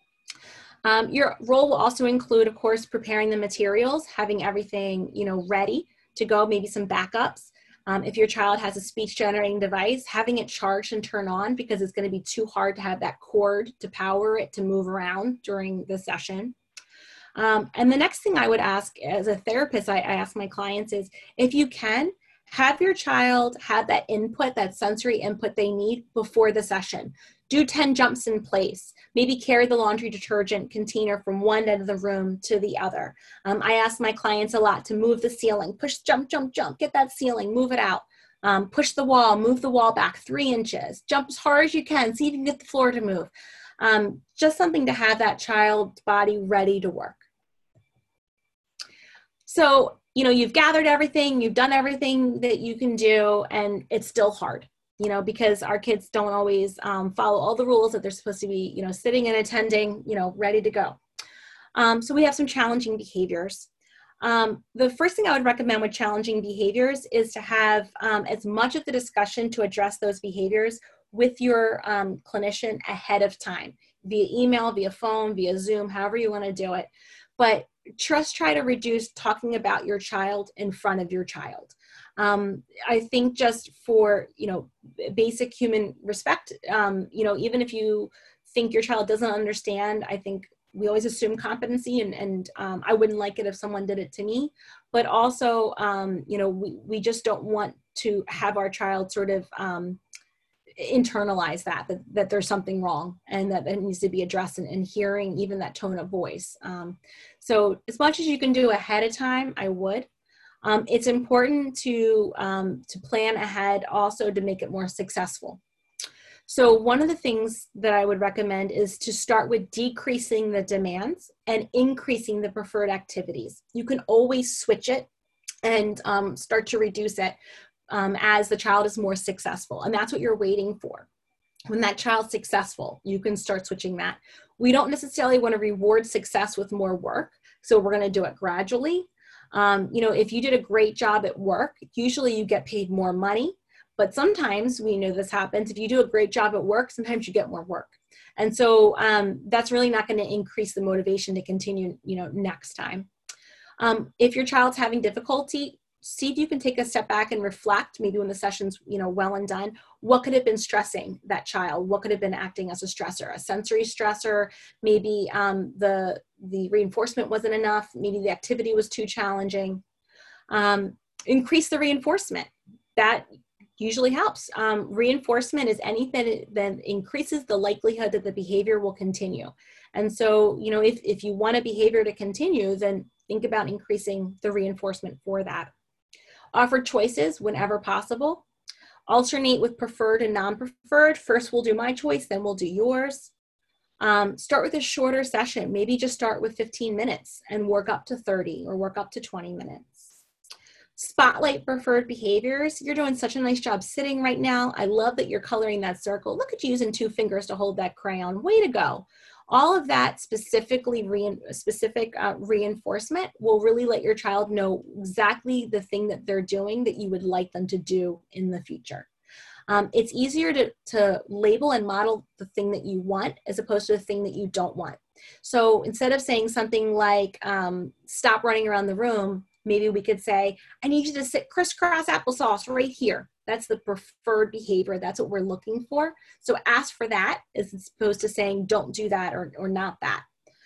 Your role will also include, of course, preparing the materials, having everything, ready to go, maybe some backups. If your child has a speech generating device, having it charged and turn on because it's going to be too hard to have that cord to power it to move around during the session. And the next thing I would ask as a therapist, I ask my clients is, if you can, have your child have that input, that sensory input they need before the session. Do 10 jumps in place. Maybe carry the laundry detergent container from one end of the room to the other. I ask my clients a lot to move the ceiling, push, jump, jump, jump, get that ceiling, move it out. Push the wall, move the wall back 3 inches, jump as hard as you can, see if you can get the floor to move. Just something to have that child's body ready to work. So, you've gathered everything, you've done everything that you can do, and it's still hard, because our kids don't always follow all the rules that they're supposed to be, sitting and attending, ready to go. So we have some challenging behaviors. The first thing I would recommend with challenging behaviors is to have as much of the discussion to address those behaviors with your clinician ahead of time, via email, via phone, via Zoom, however you want to do it. But just try to reduce talking about your child in front of your child. I think just for, basic human respect, even if you think your child doesn't understand, I think we always assume competency, and I wouldn't like it if someone did it to me. But also, we just don't want to have our child sort of internalize that there's something wrong and that it needs to be addressed, and hearing even that tone of voice. So as much as you can do ahead of time, I would. It's important to plan ahead also to make it more successful. So one of the things that I would recommend is to start with decreasing the demands and increasing the preferred activities. You can always switch it and start to reduce it as the child is more successful. And that's what you're waiting for. When that child's successful, you can start switching that. We don't necessarily want to reward success with more work, so we're going to do it gradually. If you did a great job at work, usually you get paid more money. But sometimes, we know this happens, if you do a great job at work, sometimes you get more work. And so that's really not going to increase the motivation to continue, next time. If your child's having difficulty, see if you can take a step back and reflect, maybe when the session's, well and done, what could have been stressing that child? What could have been acting as a stressor? A sensory stressor, maybe the reinforcement wasn't enough, maybe the activity was too challenging. Increase the reinforcement. That usually helps. Reinforcement is anything that increases the likelihood that the behavior will continue. And so, if you want a behavior to continue, then think about increasing the reinforcement for that. Offer choices whenever possible. Alternate with preferred and non-preferred. First we'll do my choice, then we'll do yours. Start with a shorter session. Maybe just start with 15 minutes and work up to 30 or work up to 20 minutes. Spotlight preferred behaviors. You're doing such a nice job sitting right now. I love that you're coloring that circle. Look at you using 2 fingers to hold that crayon. Way to go. All of that specific reinforcement will really let your child know exactly the thing that they're doing that you would like them to do in the future. It's easier to label and model the thing that you want as opposed to the thing that you don't want. So instead of saying something like, stop running around the room, maybe we could say, I need you to sit crisscross applesauce right here. That's the preferred behavior. That's what we're looking for. So ask for that as opposed to saying, don't do that or not that.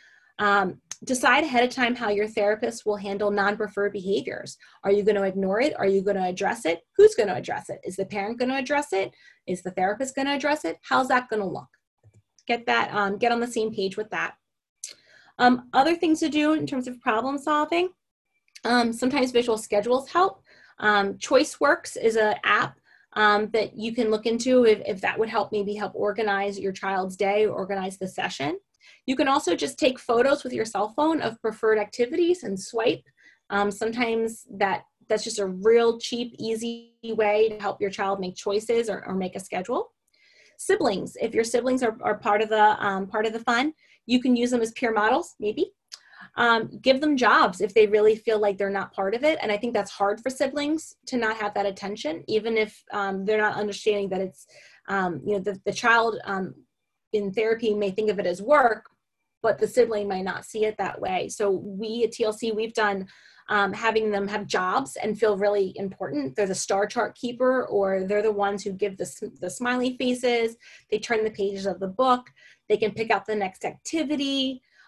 Decide ahead of time how your therapist will handle non-preferred behaviors. Are you going to ignore it? Are you going to address it? Who's going to address it? Is the parent going to address it? Is the therapist going to address it? How's that going to look? Get that, get on the same page with that. Other things to do in terms of problem solving. Sometimes visual schedules help. ChoiceWorks is an app that you can look into if that would help, maybe help organize your child's day or organize the session. You can also just take photos with your cell phone of preferred activities and swipe. Sometimes that's just a real cheap, easy way to help your child make choices or make a schedule. Siblings, if your siblings are part of the fun, you can use them as peer models, maybe. Give them jobs if they really feel like they're not part of it. And I think that's hard for siblings to not have that attention, even if they're not understanding that it's, the child in therapy may think of it as work, but the sibling might not see it that way. So we at TLC, we've done having them have jobs and feel really important. They're the star chart keeper, or they're the ones who give the smiley faces. They turn the pages of the book. They can pick out the next activity.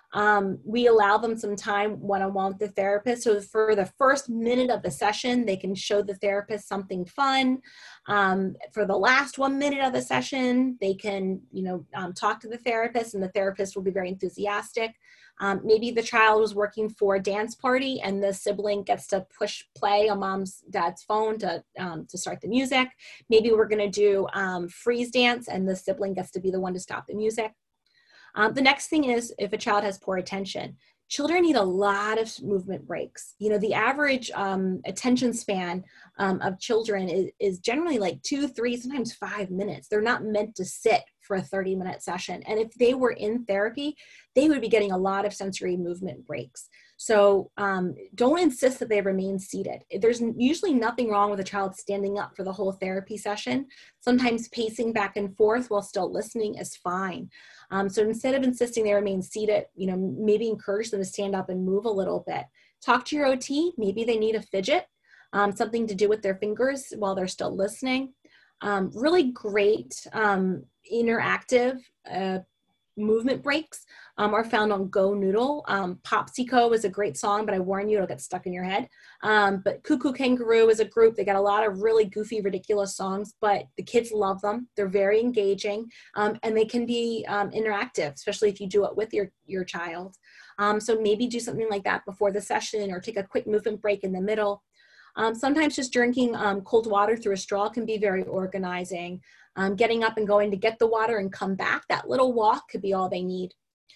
We allow them some time one-on-one with the therapist. So for the first minute of the session, they can show the therapist something fun. For the last 1 minute of the session, they can, talk to the therapist, and the therapist will be very enthusiastic. Maybe the child was working for a dance party and the sibling gets to push play on dad's phone to start the music. Maybe we're going to do freeze dance and the sibling gets to be the one to stop the music. The next thing is if a child has poor attention. Children need a lot of movement breaks. The average attention span of children is generally like 2, 3, sometimes 5 minutes. They're not meant to sit for a 30-minute session. And if they were in therapy, they would be getting a lot of sensory movement breaks. So don't insist that they remain seated. There's usually nothing wrong with a child standing up for the whole therapy session. Sometimes pacing back and forth while still listening is fine. So instead of insisting they remain seated, maybe encourage them to stand up and move a little bit. Talk to your OT. Maybe they need a fidget, something to do with their fingers while they're still listening. Really great interactive movement breaks are found on Go Noodle. Popsico is a great song, but I warn you, it'll get stuck in your head. But Cuckoo Kangaroo is a group. They got a lot of really goofy, ridiculous songs, but the kids love them. They're very engaging, and they can be interactive, especially if you do it with your child. So maybe do something like that before the session, or take a quick movement break in the middle. Sometimes just drinking cold water through a straw can be very organizing. Getting up and going to get the water and come back, that little walk could be all they need.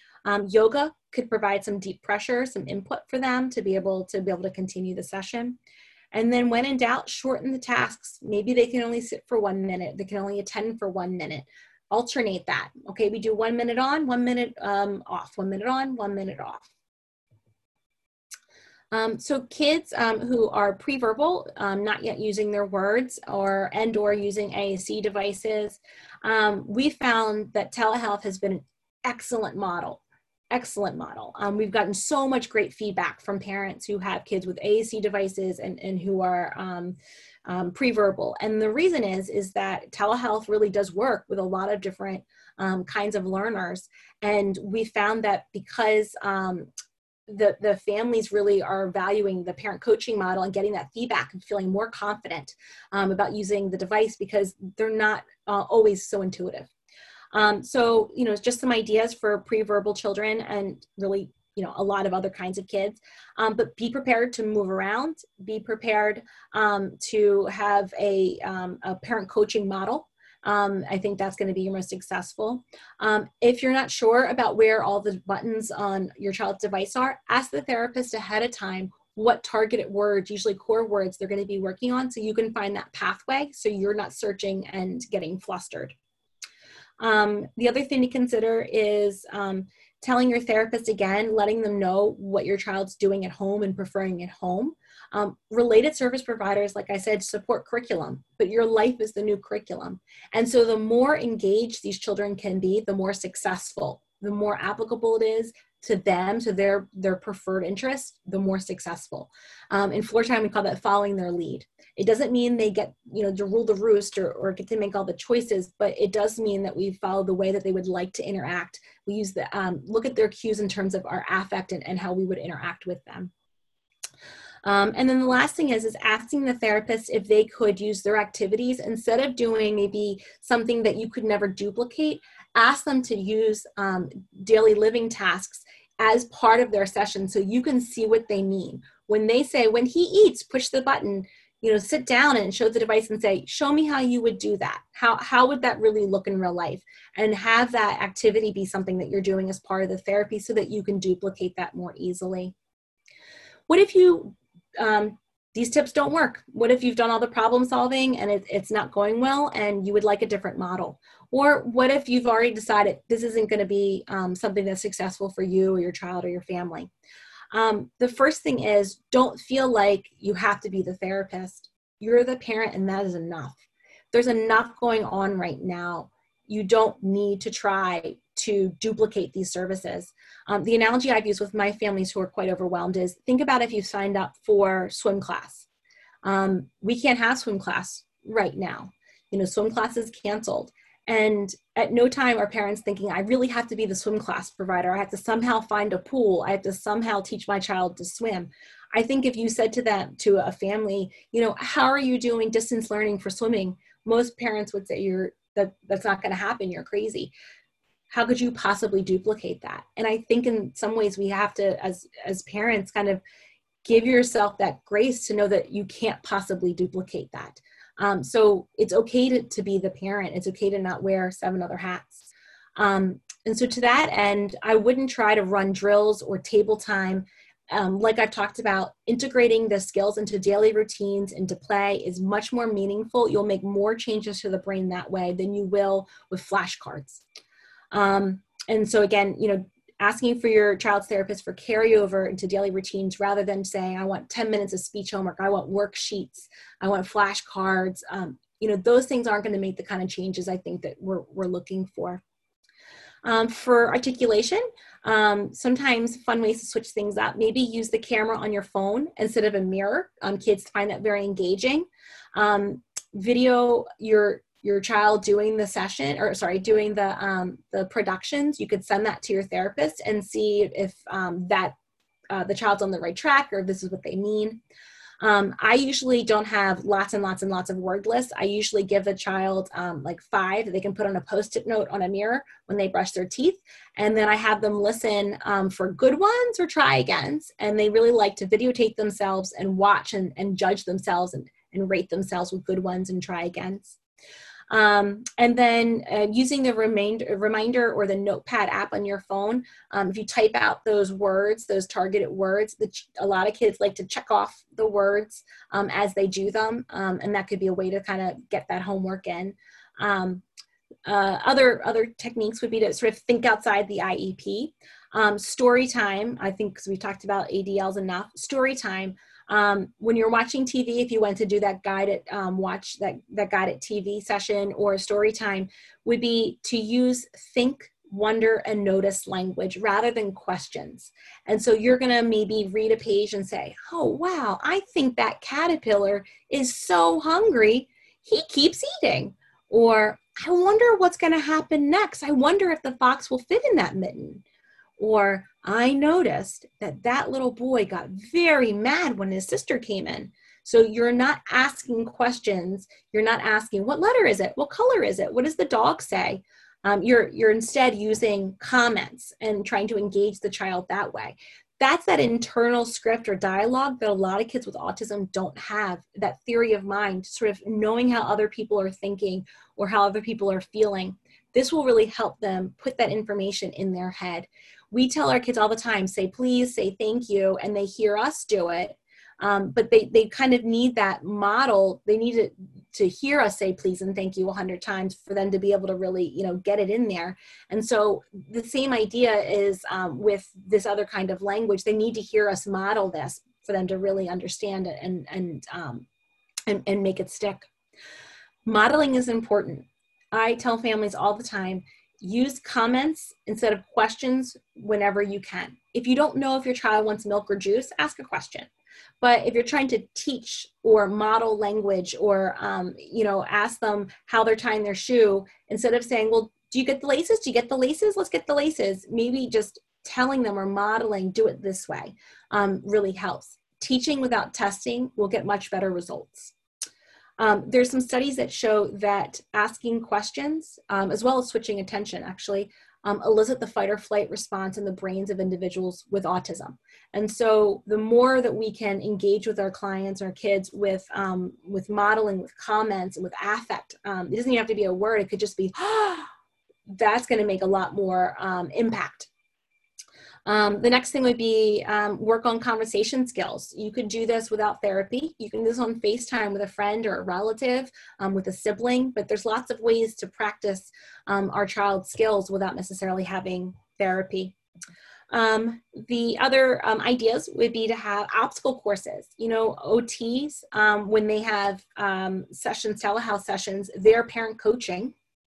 Yoga could provide some deep pressure, some input for them to be able to continue the session. And then when in doubt, shorten the tasks. Maybe they can only sit for 1 minute. They can only attend for 1 minute. Alternate that. Okay, we do 1 minute on, 1 minute off, 1 minute on, 1 minute off. So kids who are pre-verbal, not yet using their words or using AAC devices, we found that telehealth has been an excellent model. We've gotten so much great feedback from parents who have kids with AAC devices and who are pre-verbal. And the reason is that telehealth really does work with a lot of different kinds of learners. And we found that because the families really are valuing the parent coaching model and getting that feedback and feeling more confident about using the device, because they're not always so intuitive. So, just some ideas for pre-verbal children and really, a lot of other kinds of kids, but be prepared to move around, be prepared to have a parent coaching model. I think that's going to be your most successful. If you're not sure about where all the buttons on your child's device are, ask the therapist ahead of time what targeted words, usually core words, they're going to be working on, so you can find that pathway so you're not searching and getting flustered. The other thing to consider is telling your therapist again, letting them know what your child's doing at home and preferring at home. Related service providers, like I said, support curriculum, but your life is the new curriculum. And so the more engaged these children can be, the more successful, the more applicable it is to them, to their preferred interests, the more successful. In floor time, we call that following their lead. It doesn't mean they get, to rule the roost or get to make all the choices, but it does mean that we follow the way that they would like to interact. We use the, look at their cues in terms of our affect and how we would interact with them. And then the last thing is asking the therapist if they could use their activities instead of doing maybe something that you could never duplicate. Ask them to use daily living tasks as part of their session so you can see what they mean. When they say, when he eats, push the button, sit down and show the device and say, show me how you would do that. How would that really look in real life? And have that activity be something that you're doing as part of the therapy so that you can duplicate that more easily. What if these tips don't work? What if you've done all the problem solving and it's not going well and you would like a different model? Or what if you've already decided this isn't going to be something that's successful for you or your child or your family? The first thing is, don't feel like you have to be the therapist. You're the parent and that is enough. There's enough going on right now. You don't need to try to duplicate these services. The analogy I've used with my families who are quite overwhelmed is, think about if you signed up for swim class. We can't have swim class right now. Swim class is canceled. And at no time are parents thinking, I really have to be the swim class provider. I have to somehow find a pool. I have to somehow teach my child to swim. I think if you said to them, to a family, how are you doing distance learning for swimming? Most parents would say that's not going to happen. You're crazy. How could you possibly duplicate that? And I think in some ways we have to, as parents, kind of give yourself that grace to know that you can't possibly duplicate that. So it's okay to be the parent. It's okay to not wear 7 other hats. And so to that end, I wouldn't try to run drills or table time. Like I've talked about, integrating the skills into daily routines, into play is much more meaningful. You'll make more changes to the brain that way than you will with flashcards. And so again, asking for your child's therapist for carryover into daily routines rather than saying, I want 10 minutes of speech homework, I want worksheets, I want flashcards. Those things aren't going to make the kind of changes I think that we're looking for. For articulation, sometimes fun ways to switch things up. Maybe use the camera on your phone instead of a mirror. Kids find that very engaging. Video your child doing the session, doing the productions. You could send that to your therapist and see if the child's on the right track, or if this is what they mean. I usually don't have lots and lots and lots of word lists. I usually give the child like 5 that they can put on a Post-it note on a mirror when they brush their teeth. And then I have them listen for good ones or try agains. And they really like to videotape themselves and watch and judge themselves and rate themselves with good ones and try agains. And then using the reminder or the notepad app on your phone, if you type out those words, those targeted words, a lot of kids like to check off the words as they do them, and that could be a way to kind of get that homework in. Other techniques would be to sort of think outside the IEP. Story time, I think, because we talked about ADLs enough. Story time. When you're watching TV, if you went to do that guided that guided TV session or story time, would be to use think, wonder, and notice language rather than questions. And so you're going to maybe read a page and say, oh, wow, I think that caterpillar is so hungry, he keeps eating. Or I wonder what's going to happen next. I wonder if the fox will fit in that mitten. Or I noticed that little boy got very mad when his sister came in. So you're not asking questions. You're not asking, what letter is it? What color is it? What does the dog say? You're instead using comments and trying to engage the child that way. That's that internal script or dialogue that a lot of kids with autism don't have, that theory of mind, sort of knowing how other people are thinking or how other people are feeling. This will really help them put that information in their head. We tell our kids all the time, say please, say thank you, and they hear us do it. But they kind of need that model. They need to hear us say please and thank you 100 times for them to be able to really, get it in there. And so the same idea is with this other kind of language. They need to hear us model this for them to really understand it and make it stick. Modeling is important. I tell families all the time, use comments instead of questions whenever you can. If you don't know if your child wants milk or juice, ask a question. But if you're trying to teach or model language or, ask them how they're tying their shoe, instead of saying, well, do you get the laces? Do you get the laces? Let's get the laces. Maybe just telling them or modeling, do it this way, really helps. Teaching without testing will get much better results. There's some studies that show that asking questions, as well as switching attention, actually, elicit the fight or flight response in the brains of individuals with autism. And so the more that we can engage with our clients, our kids with modeling, with comments, and with affect, it doesn't even have to be a word. It could just be, that's going to make a lot more impact. The next thing would be work on conversation skills. You could do this without therapy. You can do this on FaceTime with a friend or a relative, with a sibling, but there's lots of ways to practice our child's skills without necessarily having therapy. The other ideas would be to have obstacle courses. OTs, when they have sessions, telehealth sessions, they're parent coaching.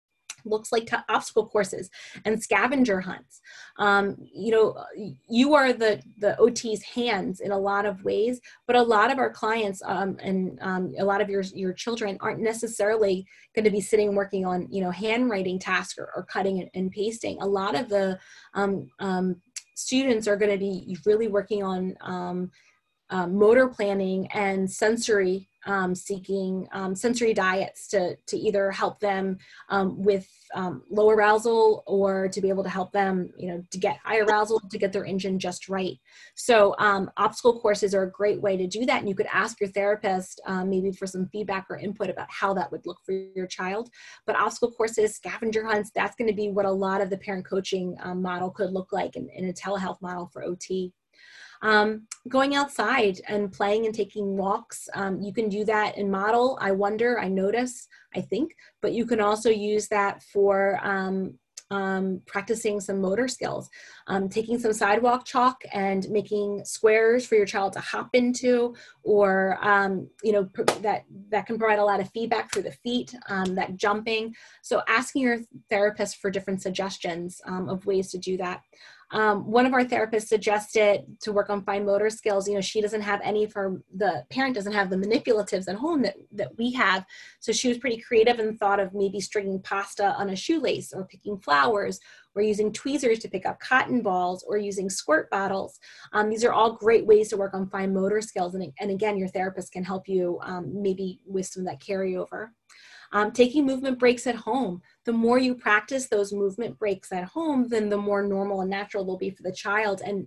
looks like obstacle courses and scavenger hunts. You know, you are the OT's hands in a lot of ways, but a lot of our clients and a lot of your children aren't necessarily going to be sitting working on, you know, handwriting tasks or cutting and pasting. A lot of the students are going to be really working on motor planning and sensory seeking, sensory diets to either help them with low arousal or to be able to help them, you know, to get high arousal, to get their engine just right. So obstacle courses are a great way to do that. And you could ask your therapist maybe for some feedback or input about how that would look for your child. But obstacle courses, scavenger hunts, that's going to be what a lot of the parent coaching model could look like in a telehealth model for OT. Going outside and playing and taking walks. You can do that in model, I wonder, I notice, I think, but you can also use that for practicing some motor skills, taking some sidewalk chalk and making squares for your child to hop into, or, you know, that can provide a lot of feedback through the feet, that jumping. So asking your therapist for different suggestions of ways to do that. One of our therapists suggested to work on fine motor skills. You know, she doesn't have any the parent doesn't have the manipulatives at home that we have. So she was pretty creative and thought of maybe stringing pasta on a shoelace, or picking flowers, or using tweezers to pick up cotton balls, or using squirt bottles. These are all great ways to work on fine motor skills. And again, your therapist can help you maybe with some of that carryover. Taking movement breaks at home. The more you practice those movement breaks at home, then the more normal and natural they'll be for the child, and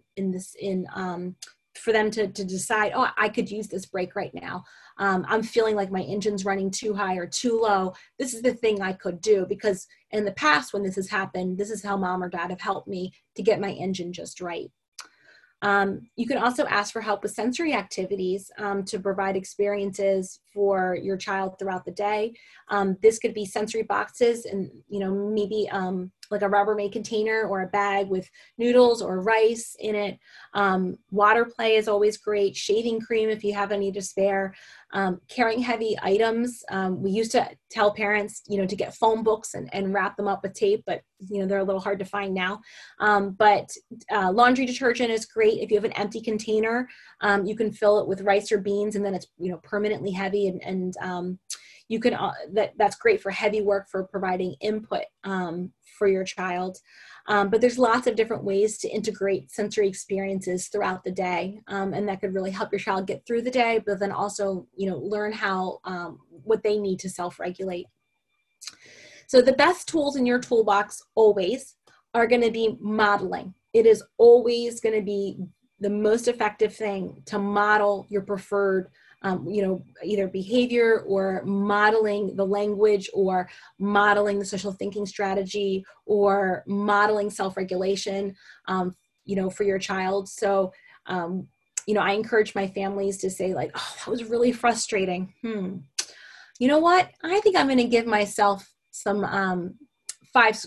for them to decide, oh, I could use this break right now. I'm feeling like my engine's running too high or too low. This is the thing I could do, because in the past when this has happened, this is how mom or dad have helped me to get my engine just right. You can also ask for help with sensory activities to provide experiences for your child throughout the day. This could be sensory boxes, and, you know, maybe like a Rubbermaid container or a bag with noodles or rice in it. Water play is always great. Shaving cream if you have any to spare. Carrying heavy items. We used to tell parents, you know, to get phone books and wrap them up with tape, but, you know, they're a little hard to find now. But laundry detergent is great. If you have an empty container, you can fill it with rice or beans, and then it's, you know, permanently heavy, and you can, that's great for heavy work, for providing input for your child. But there's lots of different ways to integrate sensory experiences throughout the day. And that could really help your child get through the day, but then also, you know, learn how, what they need to self-regulate. So the best tools in your toolbox always are going to be modeling. It is always going to be the most effective thing to model your preferred you know, either behavior, or modeling the language, or modeling the social thinking strategy, or modeling self-regulation, you know, for your child. So, you know, I encourage my families to say, like, oh, that was really frustrating. You know what? I think I'm going to give myself some five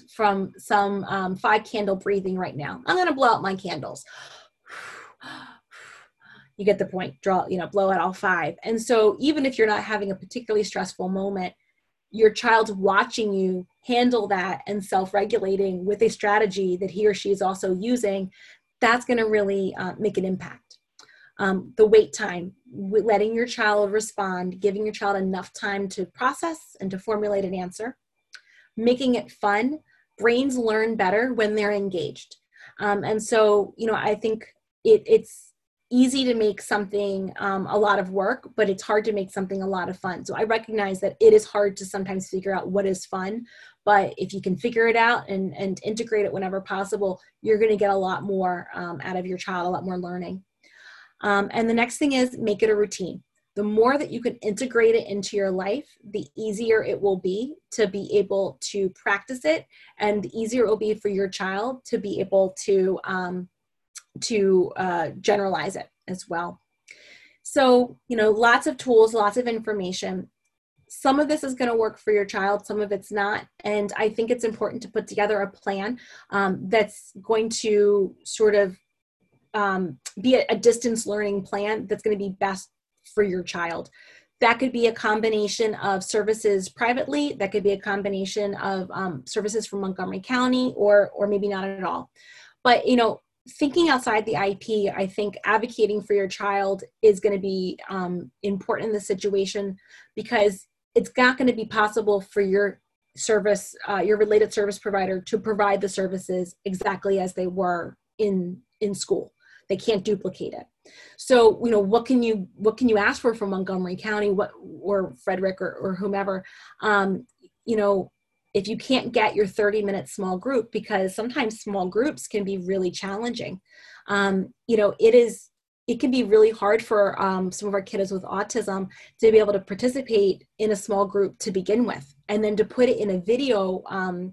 candle breathing right now. I'm going to blow out my candles. You get the point, blow out all 5. And so even if you're not having a particularly stressful moment, your child's watching you handle that and self-regulating with a strategy that he or she is also using, that's going to really make an impact. The wait time, letting your child respond, giving your child enough time to process and to formulate an answer, making it fun. Brains learn better when they're engaged. And so, you know, I think it's easy to make something a lot of work, but it's hard to make something a lot of fun. So I recognize that it is hard to sometimes figure out what is fun, but if you can figure it out and integrate it whenever possible, you're going to get a lot more out of your child, a lot more learning. And the next thing is make it a routine. The more that you can integrate it into your life, the easier it will be to be able to practice it, and the easier it will be for your child to be able to generalize it as well. So, you know, lots of tools, lots of information. Some of this is going to work for your child, some of it's not. And I think it's important to put together a plan that's going to sort of be a distance learning plan that's going to be best for your child. that could be a combination of services privately. That could be a combination of services from Montgomery County, or maybe not at all. But, you know, thinking outside the IP, I think advocating for your child is going to be important in this situation, because it's not going to be possible for your service, your related service provider, to provide the services exactly as they were in school. They can't duplicate it. So, you know, what can you ask for from Montgomery County, or Frederick, or whomever? You know, if you can't get your 30-minute small group, because sometimes small groups can be really challenging. You know, it can be really hard for some of our kiddos with autism to be able to participate in a small group to begin with, and then to put it in a video,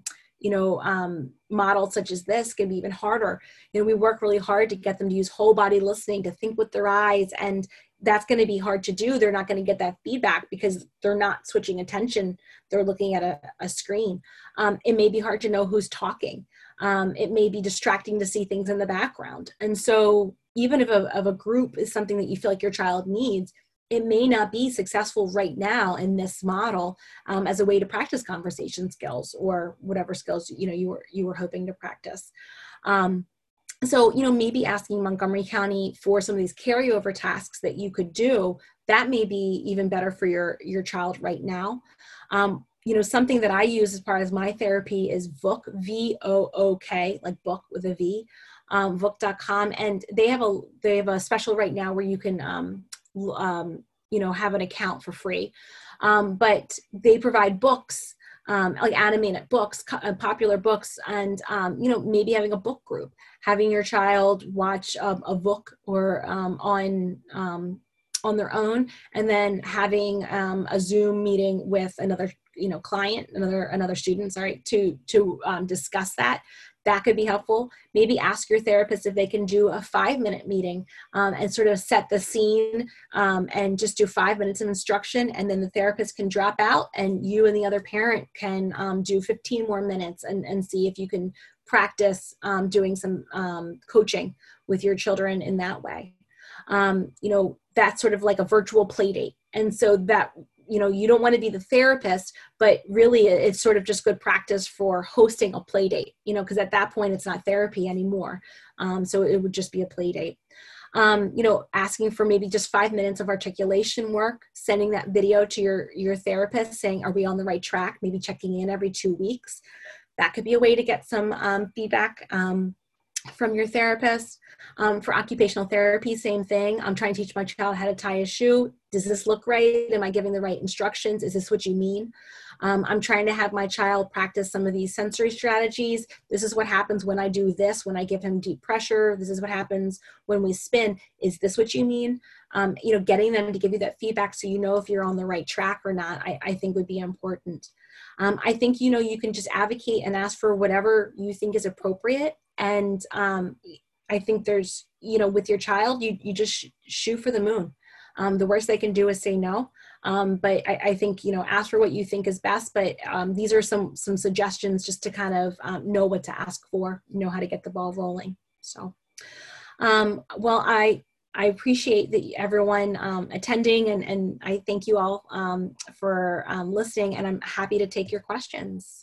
model such as this can be even harder. You know, we work really hard to get them to use whole body listening, to think with their eyes, and that's going to be hard to do. They're not going to get that feedback because they're not switching attention. They're looking at a screen. It may be hard to know who's talking. It may be distracting to see things in the background. And so even if a group is something that you feel like your child needs, it may not be successful right now in this model as a way to practice conversation skills, or whatever skills, you know, you were hoping to practice. So, you know, maybe asking Montgomery County for some of these carryover tasks that you could do, that may be even better for your child right now. You know, something that I use as part of my therapy is Vook, VOOK, like book with a V, Vook.com. And they have a special right now where you can, you know, have an account for free. But they provide books, like animated books, popular books, and, you know, maybe having a book group, having your child watch a book, or on their own, and then having a Zoom meeting with another, you know, client, another student, sorry, to discuss that. That could be helpful. Maybe ask your therapist if they can do a 5-minute meeting and sort of set the scene, and just do 5 minutes of instruction, and then the therapist can drop out, and you and the other parent can do 15 more minutes and see if you can practice doing some coaching with your children in that way. You know, that's sort of like a virtual play date. And so that, you know, you don't want to be the therapist, but really it's sort of just good practice for hosting a play date, you know, because at that point it's not therapy anymore. So it would just be a play date. You know, asking for maybe just 5 minutes of articulation work, sending that video to your therapist saying, are we on the right track? Maybe checking in every 2 weeks. That could be a way to get some feedback from your therapist. For occupational therapy, same thing. I'm trying to teach my child how to tie a shoe. Does this look right? Am I giving the right instructions? Is this what you mean? I'm trying to have my child practice some of these sensory strategies. This is what happens when I do this, when I give him deep pressure. This is what happens when we spin. Is this what you mean? You know, getting them to give you that feedback so you know if you're on the right track or not, I think would be important. I think, you know, you can just advocate and ask for whatever you think is appropriate. And I think there's, you know, with your child, you just shoot for the moon. The worst they can do is say no. But I think, you know, ask for what you think is best. But these are some suggestions just to kind of know what to ask for, know how to get the ball rolling. So, well, I appreciate that everyone attending, and I thank you all for listening, and I'm happy to take your questions.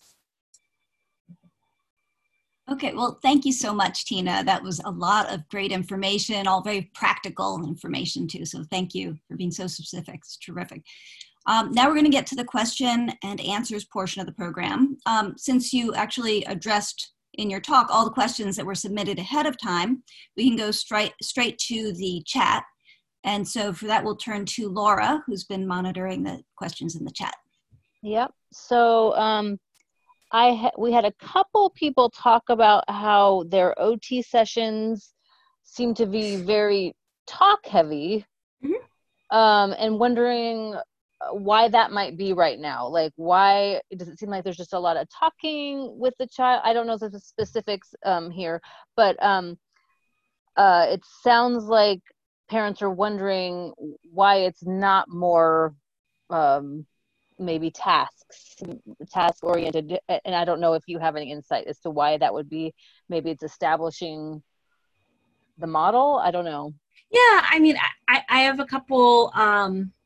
Okay, well, thank you so much, Tina. That was a lot of great information, all very practical information too. So thank you for being so specific. It's terrific. Now we're going to get to the question and answers portion of the program. Since you actually addressed in your talk all the questions that were submitted ahead of time, we can go straight to the chat. And so for that, we'll turn to Laura, who's been monitoring the questions in the chat.
Yep. So we had a couple people talk about how their OT sessions seem to be very talk heavy, and wondering why that might be right now. Like, why does it seem like there's just a lot of talking with the child? I don't know the specifics here, but it sounds like parents are wondering why it's not more maybe task oriented, and I don't know if you have any insight as to why that would be. Maybe it's establishing the model. I don't know.
Yeah, I mean, I have a couple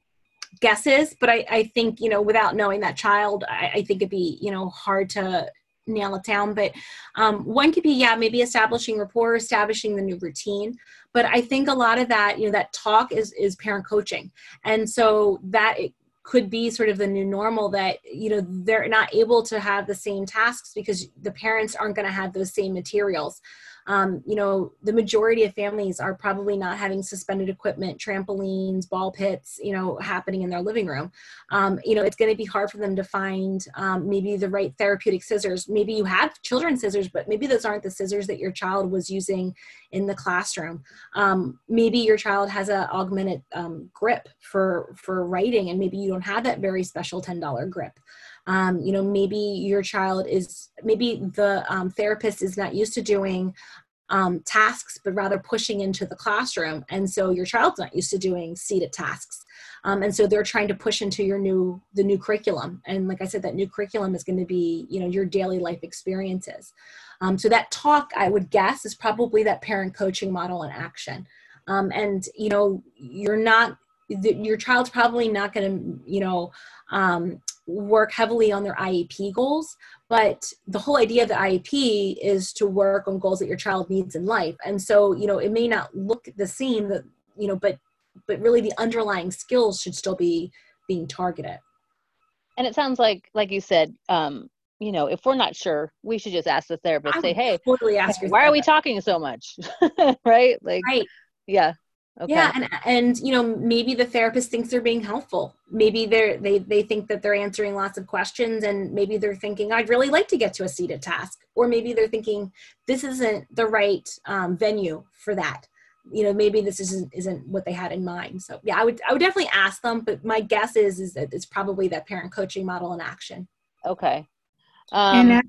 guesses, but I think, without knowing that child, I think it'd be, hard to nail it down. But one could be, maybe establishing rapport, establishing the new routine. But I think a lot of that, that talk is parent coaching. And so that it could be sort of the new normal, that, they're not able to have the same tasks because the parents aren't going to have those same materials. The majority of families are probably not having suspended equipment, trampolines, ball pits, happening in their living room. It's going to be hard for them to find maybe the right therapeutic scissors. Maybe you have children's scissors, but maybe those aren't the scissors that your child was using in the classroom. Maybe your child has an augmented grip for writing, and maybe you don't have that very special $10 grip. Maybe your child maybe the therapist is not used to doing tasks, but rather pushing into the classroom. And so your child's not used to doing seated tasks. And so they're trying to push into the new curriculum. And like I said, that new curriculum is going to be, your daily life experiences. So that talk, I would guess, is probably that parent coaching model in action. And, your child's probably not going to, work heavily on their IEP goals, but the whole idea of the IEP is to work on goals that your child needs in life. And so, it may not look the same, that, but really the underlying skills should still be being targeted.
And it sounds like you said, if we're not sure, we should just ask the therapist, say, hey,
totally ask
why are we talking so much? Right?
Right.
Yeah. Okay.
Yeah. And maybe the therapist thinks they're being helpful. Maybe they think that they're answering lots of questions, and maybe they're thinking, I'd really like to get to a seated task. Or maybe they're thinking, this isn't the right venue for that. Maybe this isn't what they had in mind. So yeah, I would definitely ask them, but my guess is that it's probably that parent coaching model in action.
Okay.
Sorry.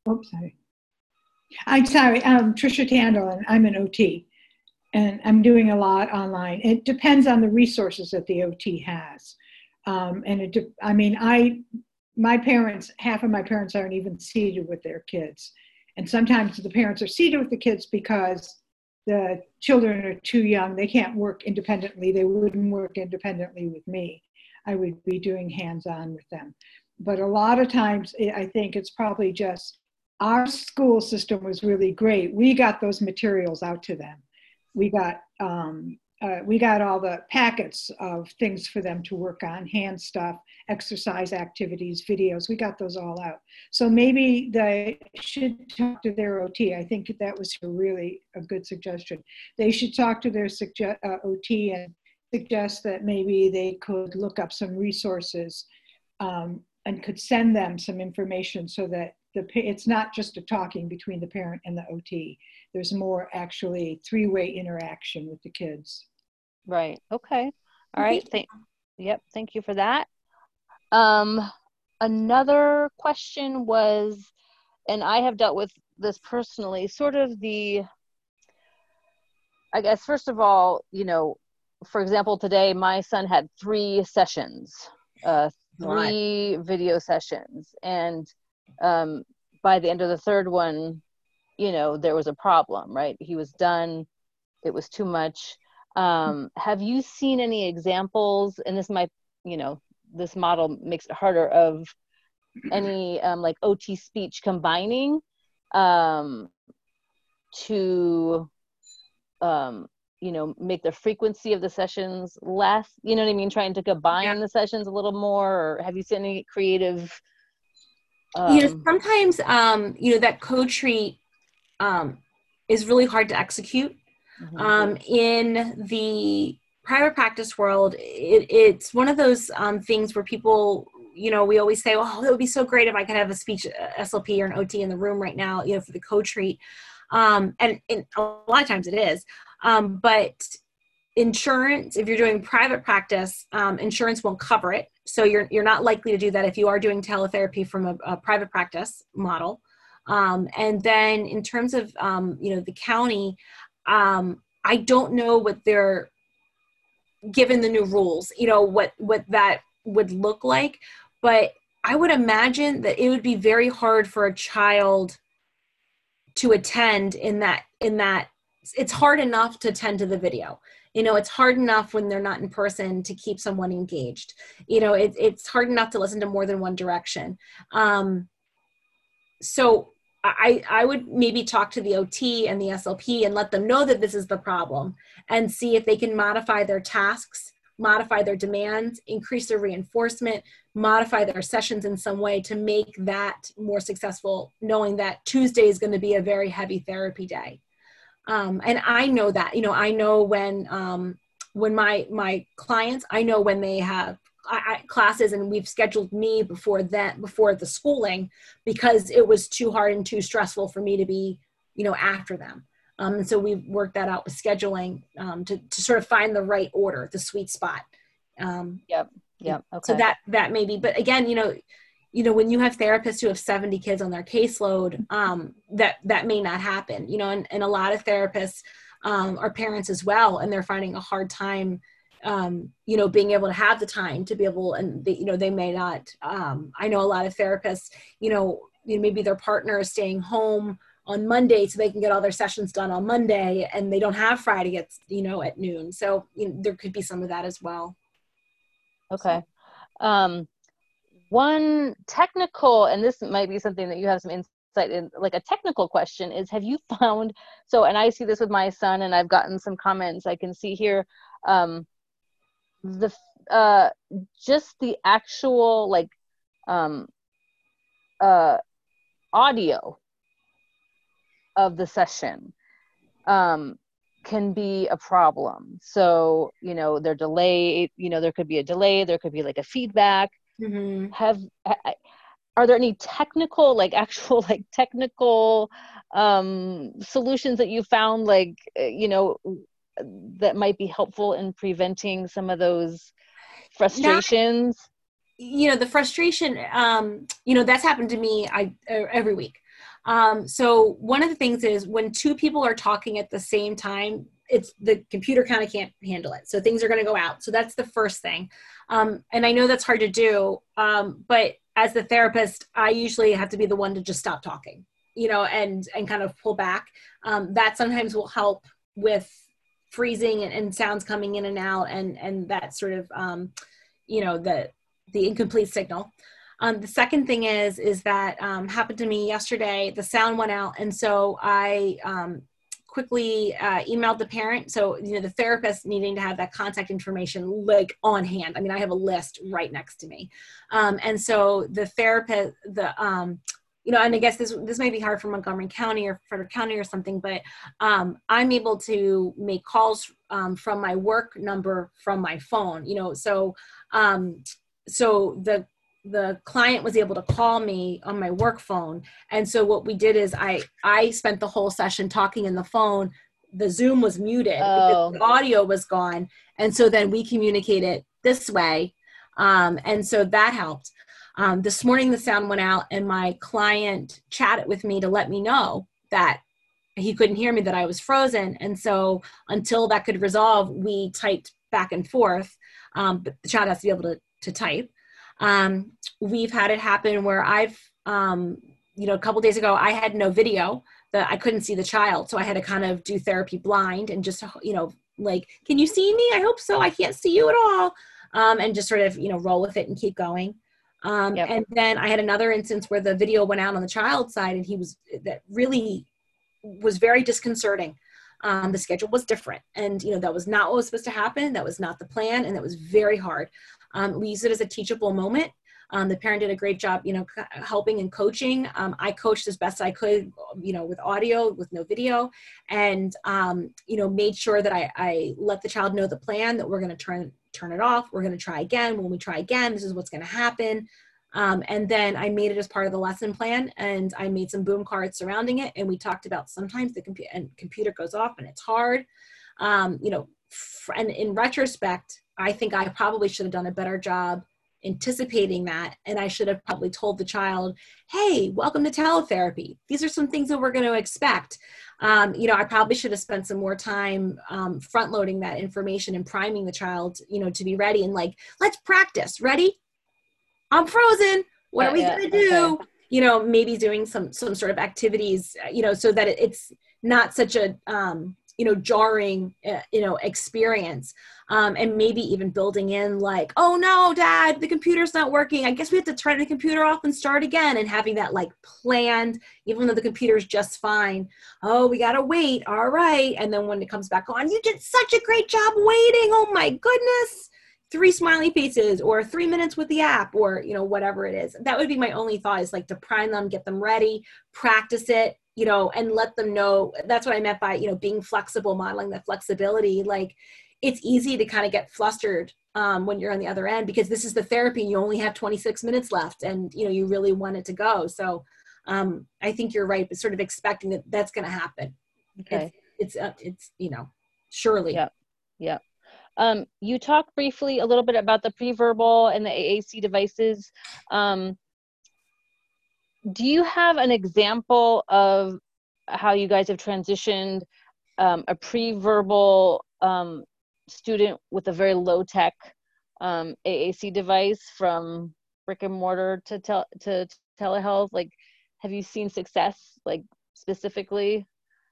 I'm sorry. Tricia Tandel, and I'm an OT. And I'm doing a lot online. It depends on the resources that the OT has. My parents, half of my parents aren't even seated with their kids. And sometimes the parents are seated with the kids because the children are too young. They can't work independently. They wouldn't work independently with me. I would be doing hands-on with them. But a lot of times, I think it's probably just our school system was really great. We got those materials out to them. We got all the packets of things for them to work on, hand stuff, exercise activities, videos. We got those all out. So maybe they should talk to their OT. I think that was really a good suggestion. They should talk to their OT and suggest that maybe they could look up some resources and could send them some information so that it's not just a talking between the parent and the OT. There's more actually three-way interaction with the kids.
Right. Okay. All right. Thank you for that. Another question was, and I have dealt with this personally, sort of I guess, first of all, for example, today my son had 3 sessions, 3 video sessions. And by the end of the 3rd one, there was a problem, right? He was done. It was too much. Have you seen any examples, and this might, this model makes it harder, of any like OT speech combining to, make the frequency of the sessions less, you know what I mean? Trying to combine the sessions a little more, or have you seen any creative?
Sometimes, that co-treat is really hard to execute. Mm-hmm. In the private practice world, it's one of those things where people, we always say, oh, it would be so great if I could have a speech SLP or an OT in the room right now, for the co-treat. And a lot of times it is. But insurance, if you're doing private practice, insurance won't cover it. So you're not likely to do that if you are doing teletherapy from a private practice model. And then in terms of, the county, I don't know what they're, given the new rules, what that would look like. But I would imagine that it would be very hard for a child to attend in that it's hard enough to attend to the video. It's hard enough when they're not in person to keep someone engaged. It's hard enough to listen to more than one direction. So I would maybe talk to the OT and the SLP and let them know that this is the problem, and see if they can modify their tasks, modify their demands, increase their reinforcement, modify their sessions in some way to make that more successful, knowing that Tuesday is going to be a very heavy therapy day. And I know that, I know when my clients, I know when they have classes, and we've scheduled me before the schooling, because it was too hard and too stressful for me to be, after them. And so we've worked that out with scheduling to sort of find the right order, the sweet spot.
Yep. Okay.
So that may be, but again, when you have therapists who have 70 kids on their caseload, that may not happen, and a lot of therapists are parents as well, and they're finding a hard time, being able to have the time to be able, and they may not, I know a lot of therapists, maybe their partner is staying home on Monday so they can get all their sessions done on Monday, and they don't have Friday at noon. So there could be some of that as well.
Okay. One technical, and this might be something that you have some insight in, like a technical question is, have you found, and I see this with my son, and I've gotten some comments I can see here, just the actual audio of the session can be a problem. So, they're delayed, there could be a delay, there could be like a feedback.
Mm-hmm.
Are there any technical, technical solutions that you found, that might be helpful in preventing some of those frustrations?
The frustration, that's happened to me every week. So one of the things is when two people are talking at the same time, the computer kind of can't handle it. So things are going to go out. So that's the first thing. And I know that's hard to do. But as the therapist, I usually have to be the one to just stop talking, and kind of pull back. That sometimes will help with freezing and sounds coming in and out, and that sort of, the incomplete signal. The second thing is that happened to me yesterday. The sound went out, and so I quickly emailed the parent. So the therapist needing to have that contact information on hand. I mean, I have a list right next to me, and so the therapist, and I guess this may be hard for Montgomery County or Frederick County or something, but I'm able to make calls from my work number from my phone. So the client was able to call me on my work phone. And so what we did is I spent the whole session talking in the phone. The Zoom was muted because the audio was gone. And so then we communicated this way. And so that helped. This morning the sound went out, and my client chatted with me to let me know that he couldn't hear me, that I was frozen. And so until that could resolve, we typed back and forth. But the child has to be able to type. We've had it happen where I've, a couple days ago, I had no video, that I couldn't see the child. So I had to kind of do therapy blind and just, can you see me? I hope so. I can't see you at all. And just sort of, roll with it and keep going.
Yep.
And then I had another instance where the video went out on the child's side, and that really was very disconcerting. The schedule was different, and that was not what was supposed to happen. That was not the plan, and that was very hard. We used it as a teachable moment. The parent did a great job, helping and coaching. I coached as best I could, with audio, with no video, and made sure that I let the child know the plan, that we're going to turn it off. We're going to try again. When we try again, this is what's going to happen. And then I made it as part of the lesson plan, and I made some boom cards surrounding it. And we talked about sometimes the computer goes off and it's hard, and in retrospect, I think I probably should have done a better job anticipating that. And I should have probably told the child, hey, welcome to teletherapy. These are some things that we're going to expect. I probably should have spent some more time front loading that information and priming the child, to be ready, and let's practice. Ready? I'm frozen. What are we going to do? Okay. Maybe doing some sort of activities, so that it's not such a, jarring, experience. And maybe even building in like, oh no, Dad, the computer's not working. I guess we have to turn the computer off and start again, and having that like planned, even though the computer's just fine. Oh, we got to wait. All right. And then when it comes back on, you did such a great job waiting. Oh my goodness. 3 smiley faces, or 3 minutes with the app, or, whatever it is. That would be my only thought, is like to prime them, get them ready, practice it, and let them know. That's what I meant by, being flexible, modeling that flexibility. Like, it's easy to kind of get flustered when you're on the other end, because this is the therapy. You only have 26 minutes left, and, you really want it to go. So I think you're right, but sort of expecting that that's going to happen.
Okay.
It's surely.
Yep. Yep. You talked briefly a little bit about the pre-verbal and the AAC devices. Do you have an example of how you guys have transitioned a pre-verbal student with a very low-tech AAC device from brick and mortar to telehealth? Like, have you seen success, like, specifically?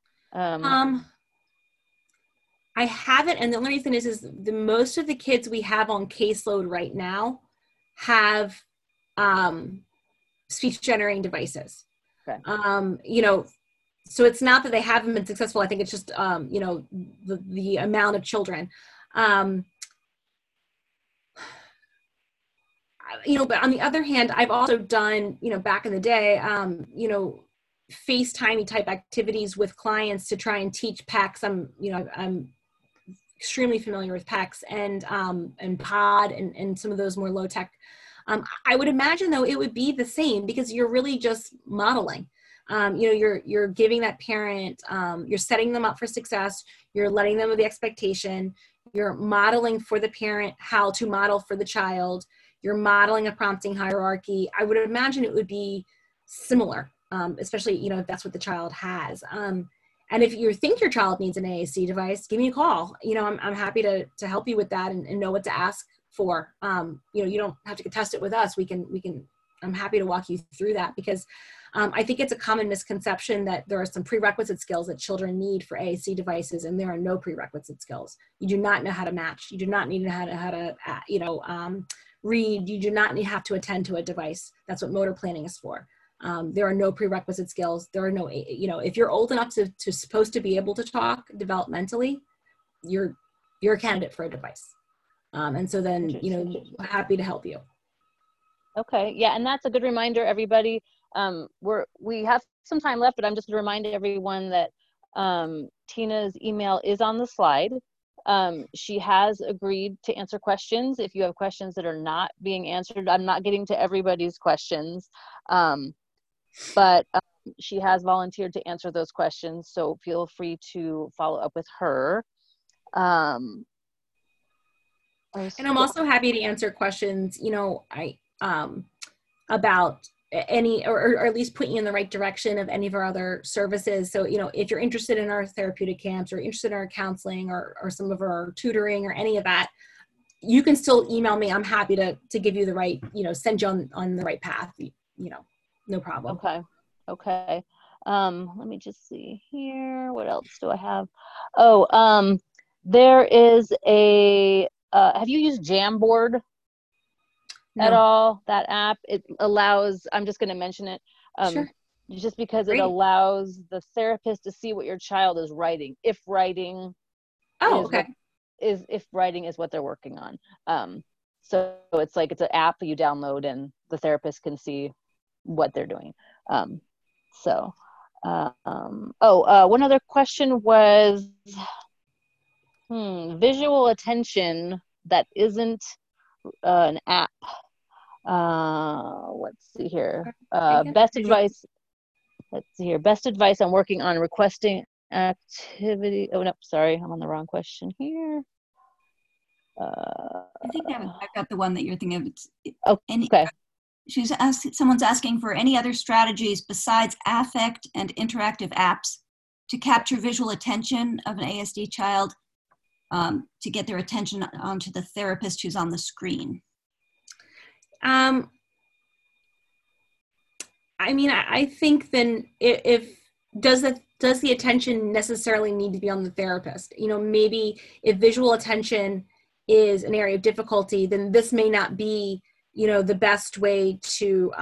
I haven't, and the only reason is the most of the kids we have on caseload right now have speech generating devices.
Okay.
So it's not that they haven't been successful. I think it's just the amount of children. But on the other hand, I've also done, back in the day, FaceTime type activities with clients to try and teach PECS. I'm extremely familiar with PECS and POD and some of those more low tech. I would imagine though it would be the same, because you're really just modeling. You're giving that parent, you're setting them up for success. You're letting them know the expectation. You're modeling for the parent how to model for the child. You're modeling a prompting hierarchy. I would imagine it would be similar, especially, if that's what the child has. And if you think your child needs an AAC device, give me a call. I'm happy to help you with that and know what to ask for. You don't have to test it with us. I'm happy to walk you through that, because I think it's a common misconception that there are some prerequisite skills that children need for AAC devices, and there are no prerequisite skills. You do not know how to match. You do not need to know how to read. You do not have to attend to a device. That's what motor planning is for. There are no prerequisite skills. There are no, if you're old enough to supposed to be able to talk developmentally, you're a candidate for a device. And so then, happy to help you.
Okay. Yeah. And that's a good reminder, everybody. We have some time left, but I'm just going to remind everyone that Tina's email is on the slide. She has agreed to answer questions. If you have questions that are not being answered, I'm not getting to everybody's questions. But she has volunteered to answer those questions, so feel free to follow up with her.
And I'm also happy to answer questions, about any, or at least put you in the right direction of any of our other services. So, if you're interested in our therapeutic camps, or interested in our counseling, or some of our tutoring, or any of that, you can still email me. I'm happy to give you the right, send you on the right path, no problem.
Okay. Let me just see here. What else do I have? Oh, there is a, have you used Jamboard at all? That app, it allows, I'm just going to mention it.
Sure.
Just because
Great.
It allows the therapist to see what your child is writing, if writing if writing is what they're working on. So it's like, it's an app that you download and the therapist can see what they're doing. One other question was visual attention that isn't an app. Let's see here. Best advice. Let's see here. Best advice on working on requesting activity. Oh no, sorry, I'm on the wrong question here.
I think I've got the one that you're thinking of.
Okay.
Someone's asking for any other strategies besides affect and interactive apps to capture visual attention of an ASD child, to get their attention onto the therapist who's on the screen.
I think then does does the attention necessarily need to be on the therapist? You know, maybe if visual attention is an area of difficulty, then this may not be, you know, the best way to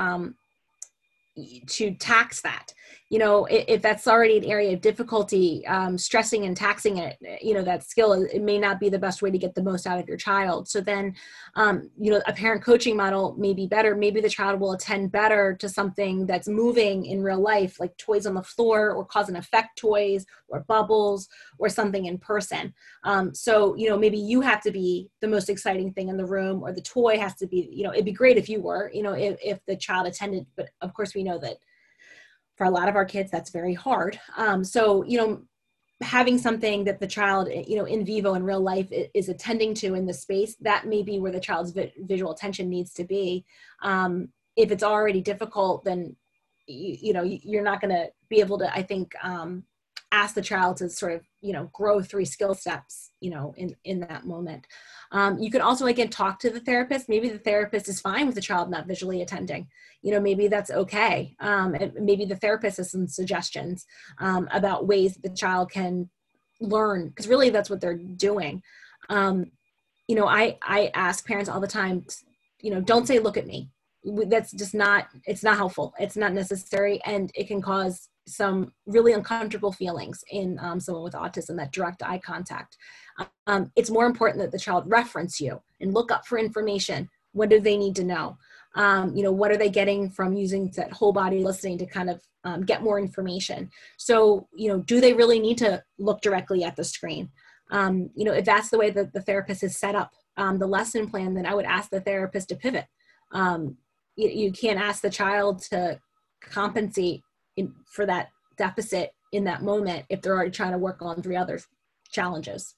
tax that. You know, if that's already an area of difficulty, stressing and taxing it, you know, that skill, it may not be the best way to get the most out of your child. So then, you know, a parent coaching model may be better. Maybe the child will attend better to something that's moving in real life, like toys on the floor or cause and effect toys or bubbles or something in person. So, you know, maybe you have to be the most exciting thing in the room, or the toy has to be, you know, it'd be great if you were, you know, if the child attended, but of course we know that for a lot of our kids, that's very hard. So, you know, having something that the child, you know, in vivo in real life is attending to in the space, that may be where the child's visual attention needs to be. If it's already difficult, then, you know, you're not going to be able to, I think, ask the child to sort of, you know, grow 3 skill steps, you know, in that moment. You could also, again, talk to the therapist. Maybe the therapist is fine with the child not visually attending. You know, maybe that's okay. Maybe the therapist has some suggestions about ways that the child can learn, because really that's what they're doing. You know, I ask parents all the time, you know, don't say, look at me. That's just not, it's not helpful. It's not necessary. And it can cause some really uncomfortable feelings in someone with autism, that direct eye contact. It's more important that the child reference you and look up for information. What do they need to know? You know, what are they getting from using that whole body listening to kind of get more information? So, you know, do they really need to look directly at the screen? You know, if that's the way that the therapist is set up the lesson plan, then I would ask the therapist to pivot. You can't ask the child to compensate for that deficit in that moment if they're already trying to work on 3 other challenges.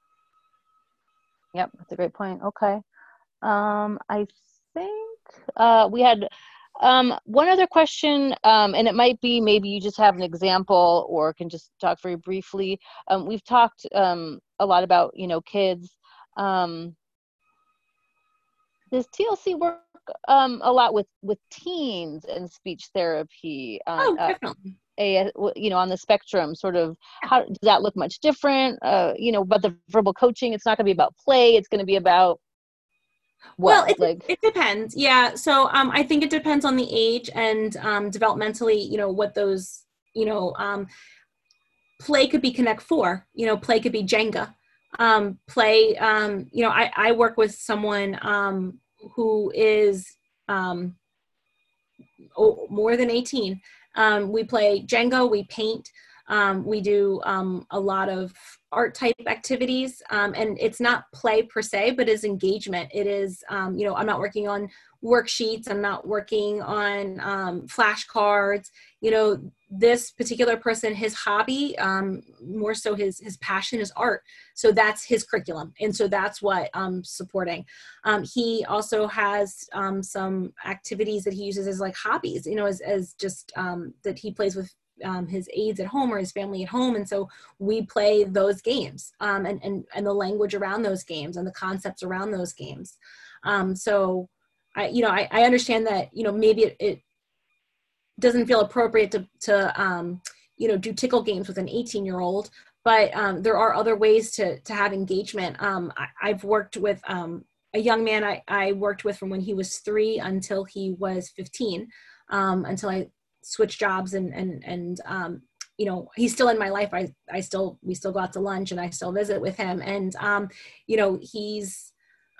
Yep, that's a great point. Okay. I think we had one other question, and it might be maybe you just have an example or can just talk very briefly. We've talked a lot about, you know, kids. Does TLC work a lot with teens and speech therapy?
Definitely.
You know, on the spectrum, sort of, how does that look much different? You know, but the verbal coaching, it's not going to be about play. It's going to be about what?
Well, it depends. Yeah. So I think it depends on the age and developmentally, you know, what those, you know, play could be Connect 4, you know, play could be Jenga. Play, you know, I work with someone who is more than 18. We play Jenga, we paint, we do a lot of art type activities, and it's not play per se, but is engagement. It is, you know, I'm not working on worksheets, I'm not working on flashcards. You know, this particular person, his hobby, more so his passion is art. So that's his curriculum. And so that's what I'm supporting. He also has some activities that he uses as like hobbies, you know, as just that he plays with his aides at home or his family at home. And so we play those games and the language around those games and the concepts around those games. So you know, I understand that, you know, maybe it doesn't feel appropriate to you know, do tickle games with an 18-year-old, but there are other ways to have engagement. I've worked with a young man I worked with from when he was 3 until he was 15, until I switched jobs and you know, he's still in my life. we still go out to lunch and I still visit with him. And, you know, he's,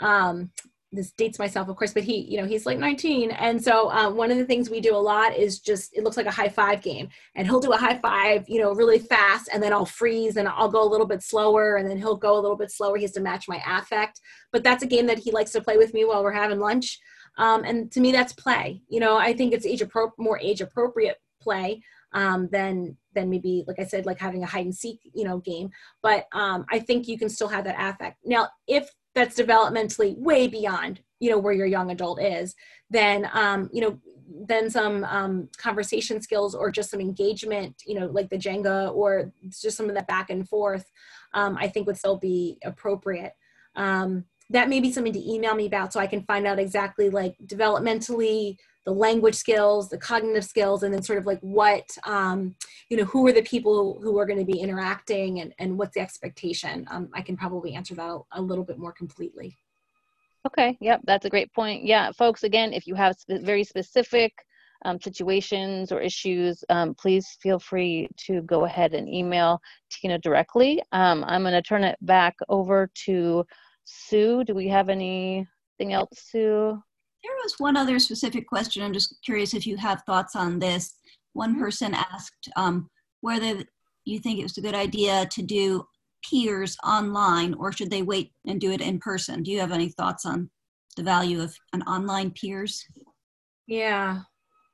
this dates myself, of course, but he, you know, he's like 19. And so one of the things we do a lot is just, it looks like a high five game, and he'll do a high five, you know, really fast. And then I'll freeze and I'll go a little bit slower, and then he'll go a little bit slower. He has to match my affect, but that's a game that he likes to play with me while we're having lunch. And to me, that's play. You know, I think it's more age appropriate play than maybe, like I said, like having a hide and seek, you know, game. But I think you can still have that affect. Now, if that's developmentally way beyond, you know, where your young adult is, then, you know, then some conversation skills or just some engagement, you know, like the Jenga or just some of that back and forth, I think would still be appropriate. That may be something to email me about so I can find out exactly, like, developmentally, the language skills, the cognitive skills, and then sort of like what, who are the people who are going to be interacting, and what's the expectation. I can probably answer that a little bit more completely.
Okay, yep, that's a great point. Yeah, folks, again, if you have very specific situations or issues, please feel free to go ahead and email Tina directly. I'm going to turn it back over to Sue. Do we have anything else, Sue?
There was one other specific question. I'm just curious if you have thoughts on this. One person asked whether you think it was a good idea to do peers online, or should they wait and do it in person? Do you have any thoughts on the value of an online peers?
Yeah.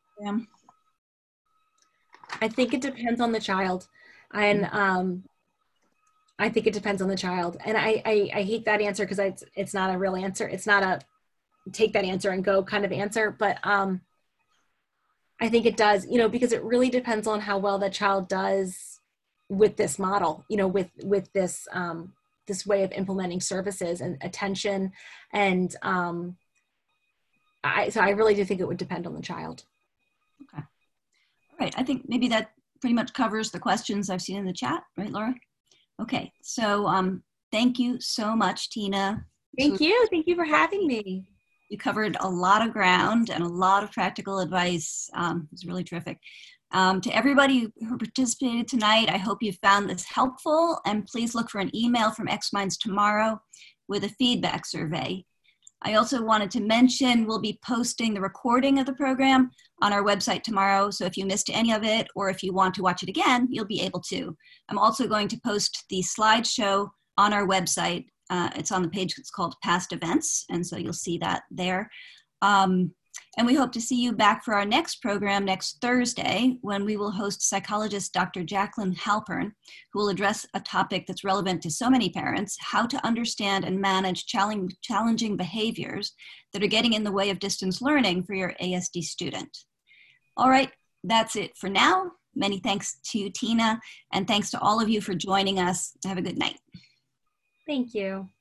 I think it depends on the child. And I think it depends on the child. And I hate that answer because it's not a real answer. It's not a take that answer and go kind of answer. But I think it does, because it really depends on how well the child does with this model, with this this way of implementing services and attention. And so I really do think it would depend on the child.
Okay. All right. I think maybe that pretty much covers the questions I've seen in the chat, right, Laura? Okay. So thank you so much, Tina.
Thank you. Thank you for having me.
You covered a lot of ground and a lot of practical advice. It was really terrific. To everybody who participated tonight, I hope you found this helpful, and please look for an email from X-Minds tomorrow with a feedback survey. I also wanted to mention we'll be posting the recording of the program on our website tomorrow, so if you missed any of it or if you want to watch it again, you'll be able to. I'm also going to post the slideshow on our website. It's on the page that's called Past Events, and so you'll see that there. And we hope to see you back for our next program next Thursday, when we will host psychologist Dr. Jacqueline Halpern, who will address a topic that's relevant to so many parents: how to understand and manage challenging behaviors that are getting in the way of distance learning for your ASD student. All right, that's it for now. Many thanks to Tina, and thanks to all of you for joining us. Have a good night.
Thank you.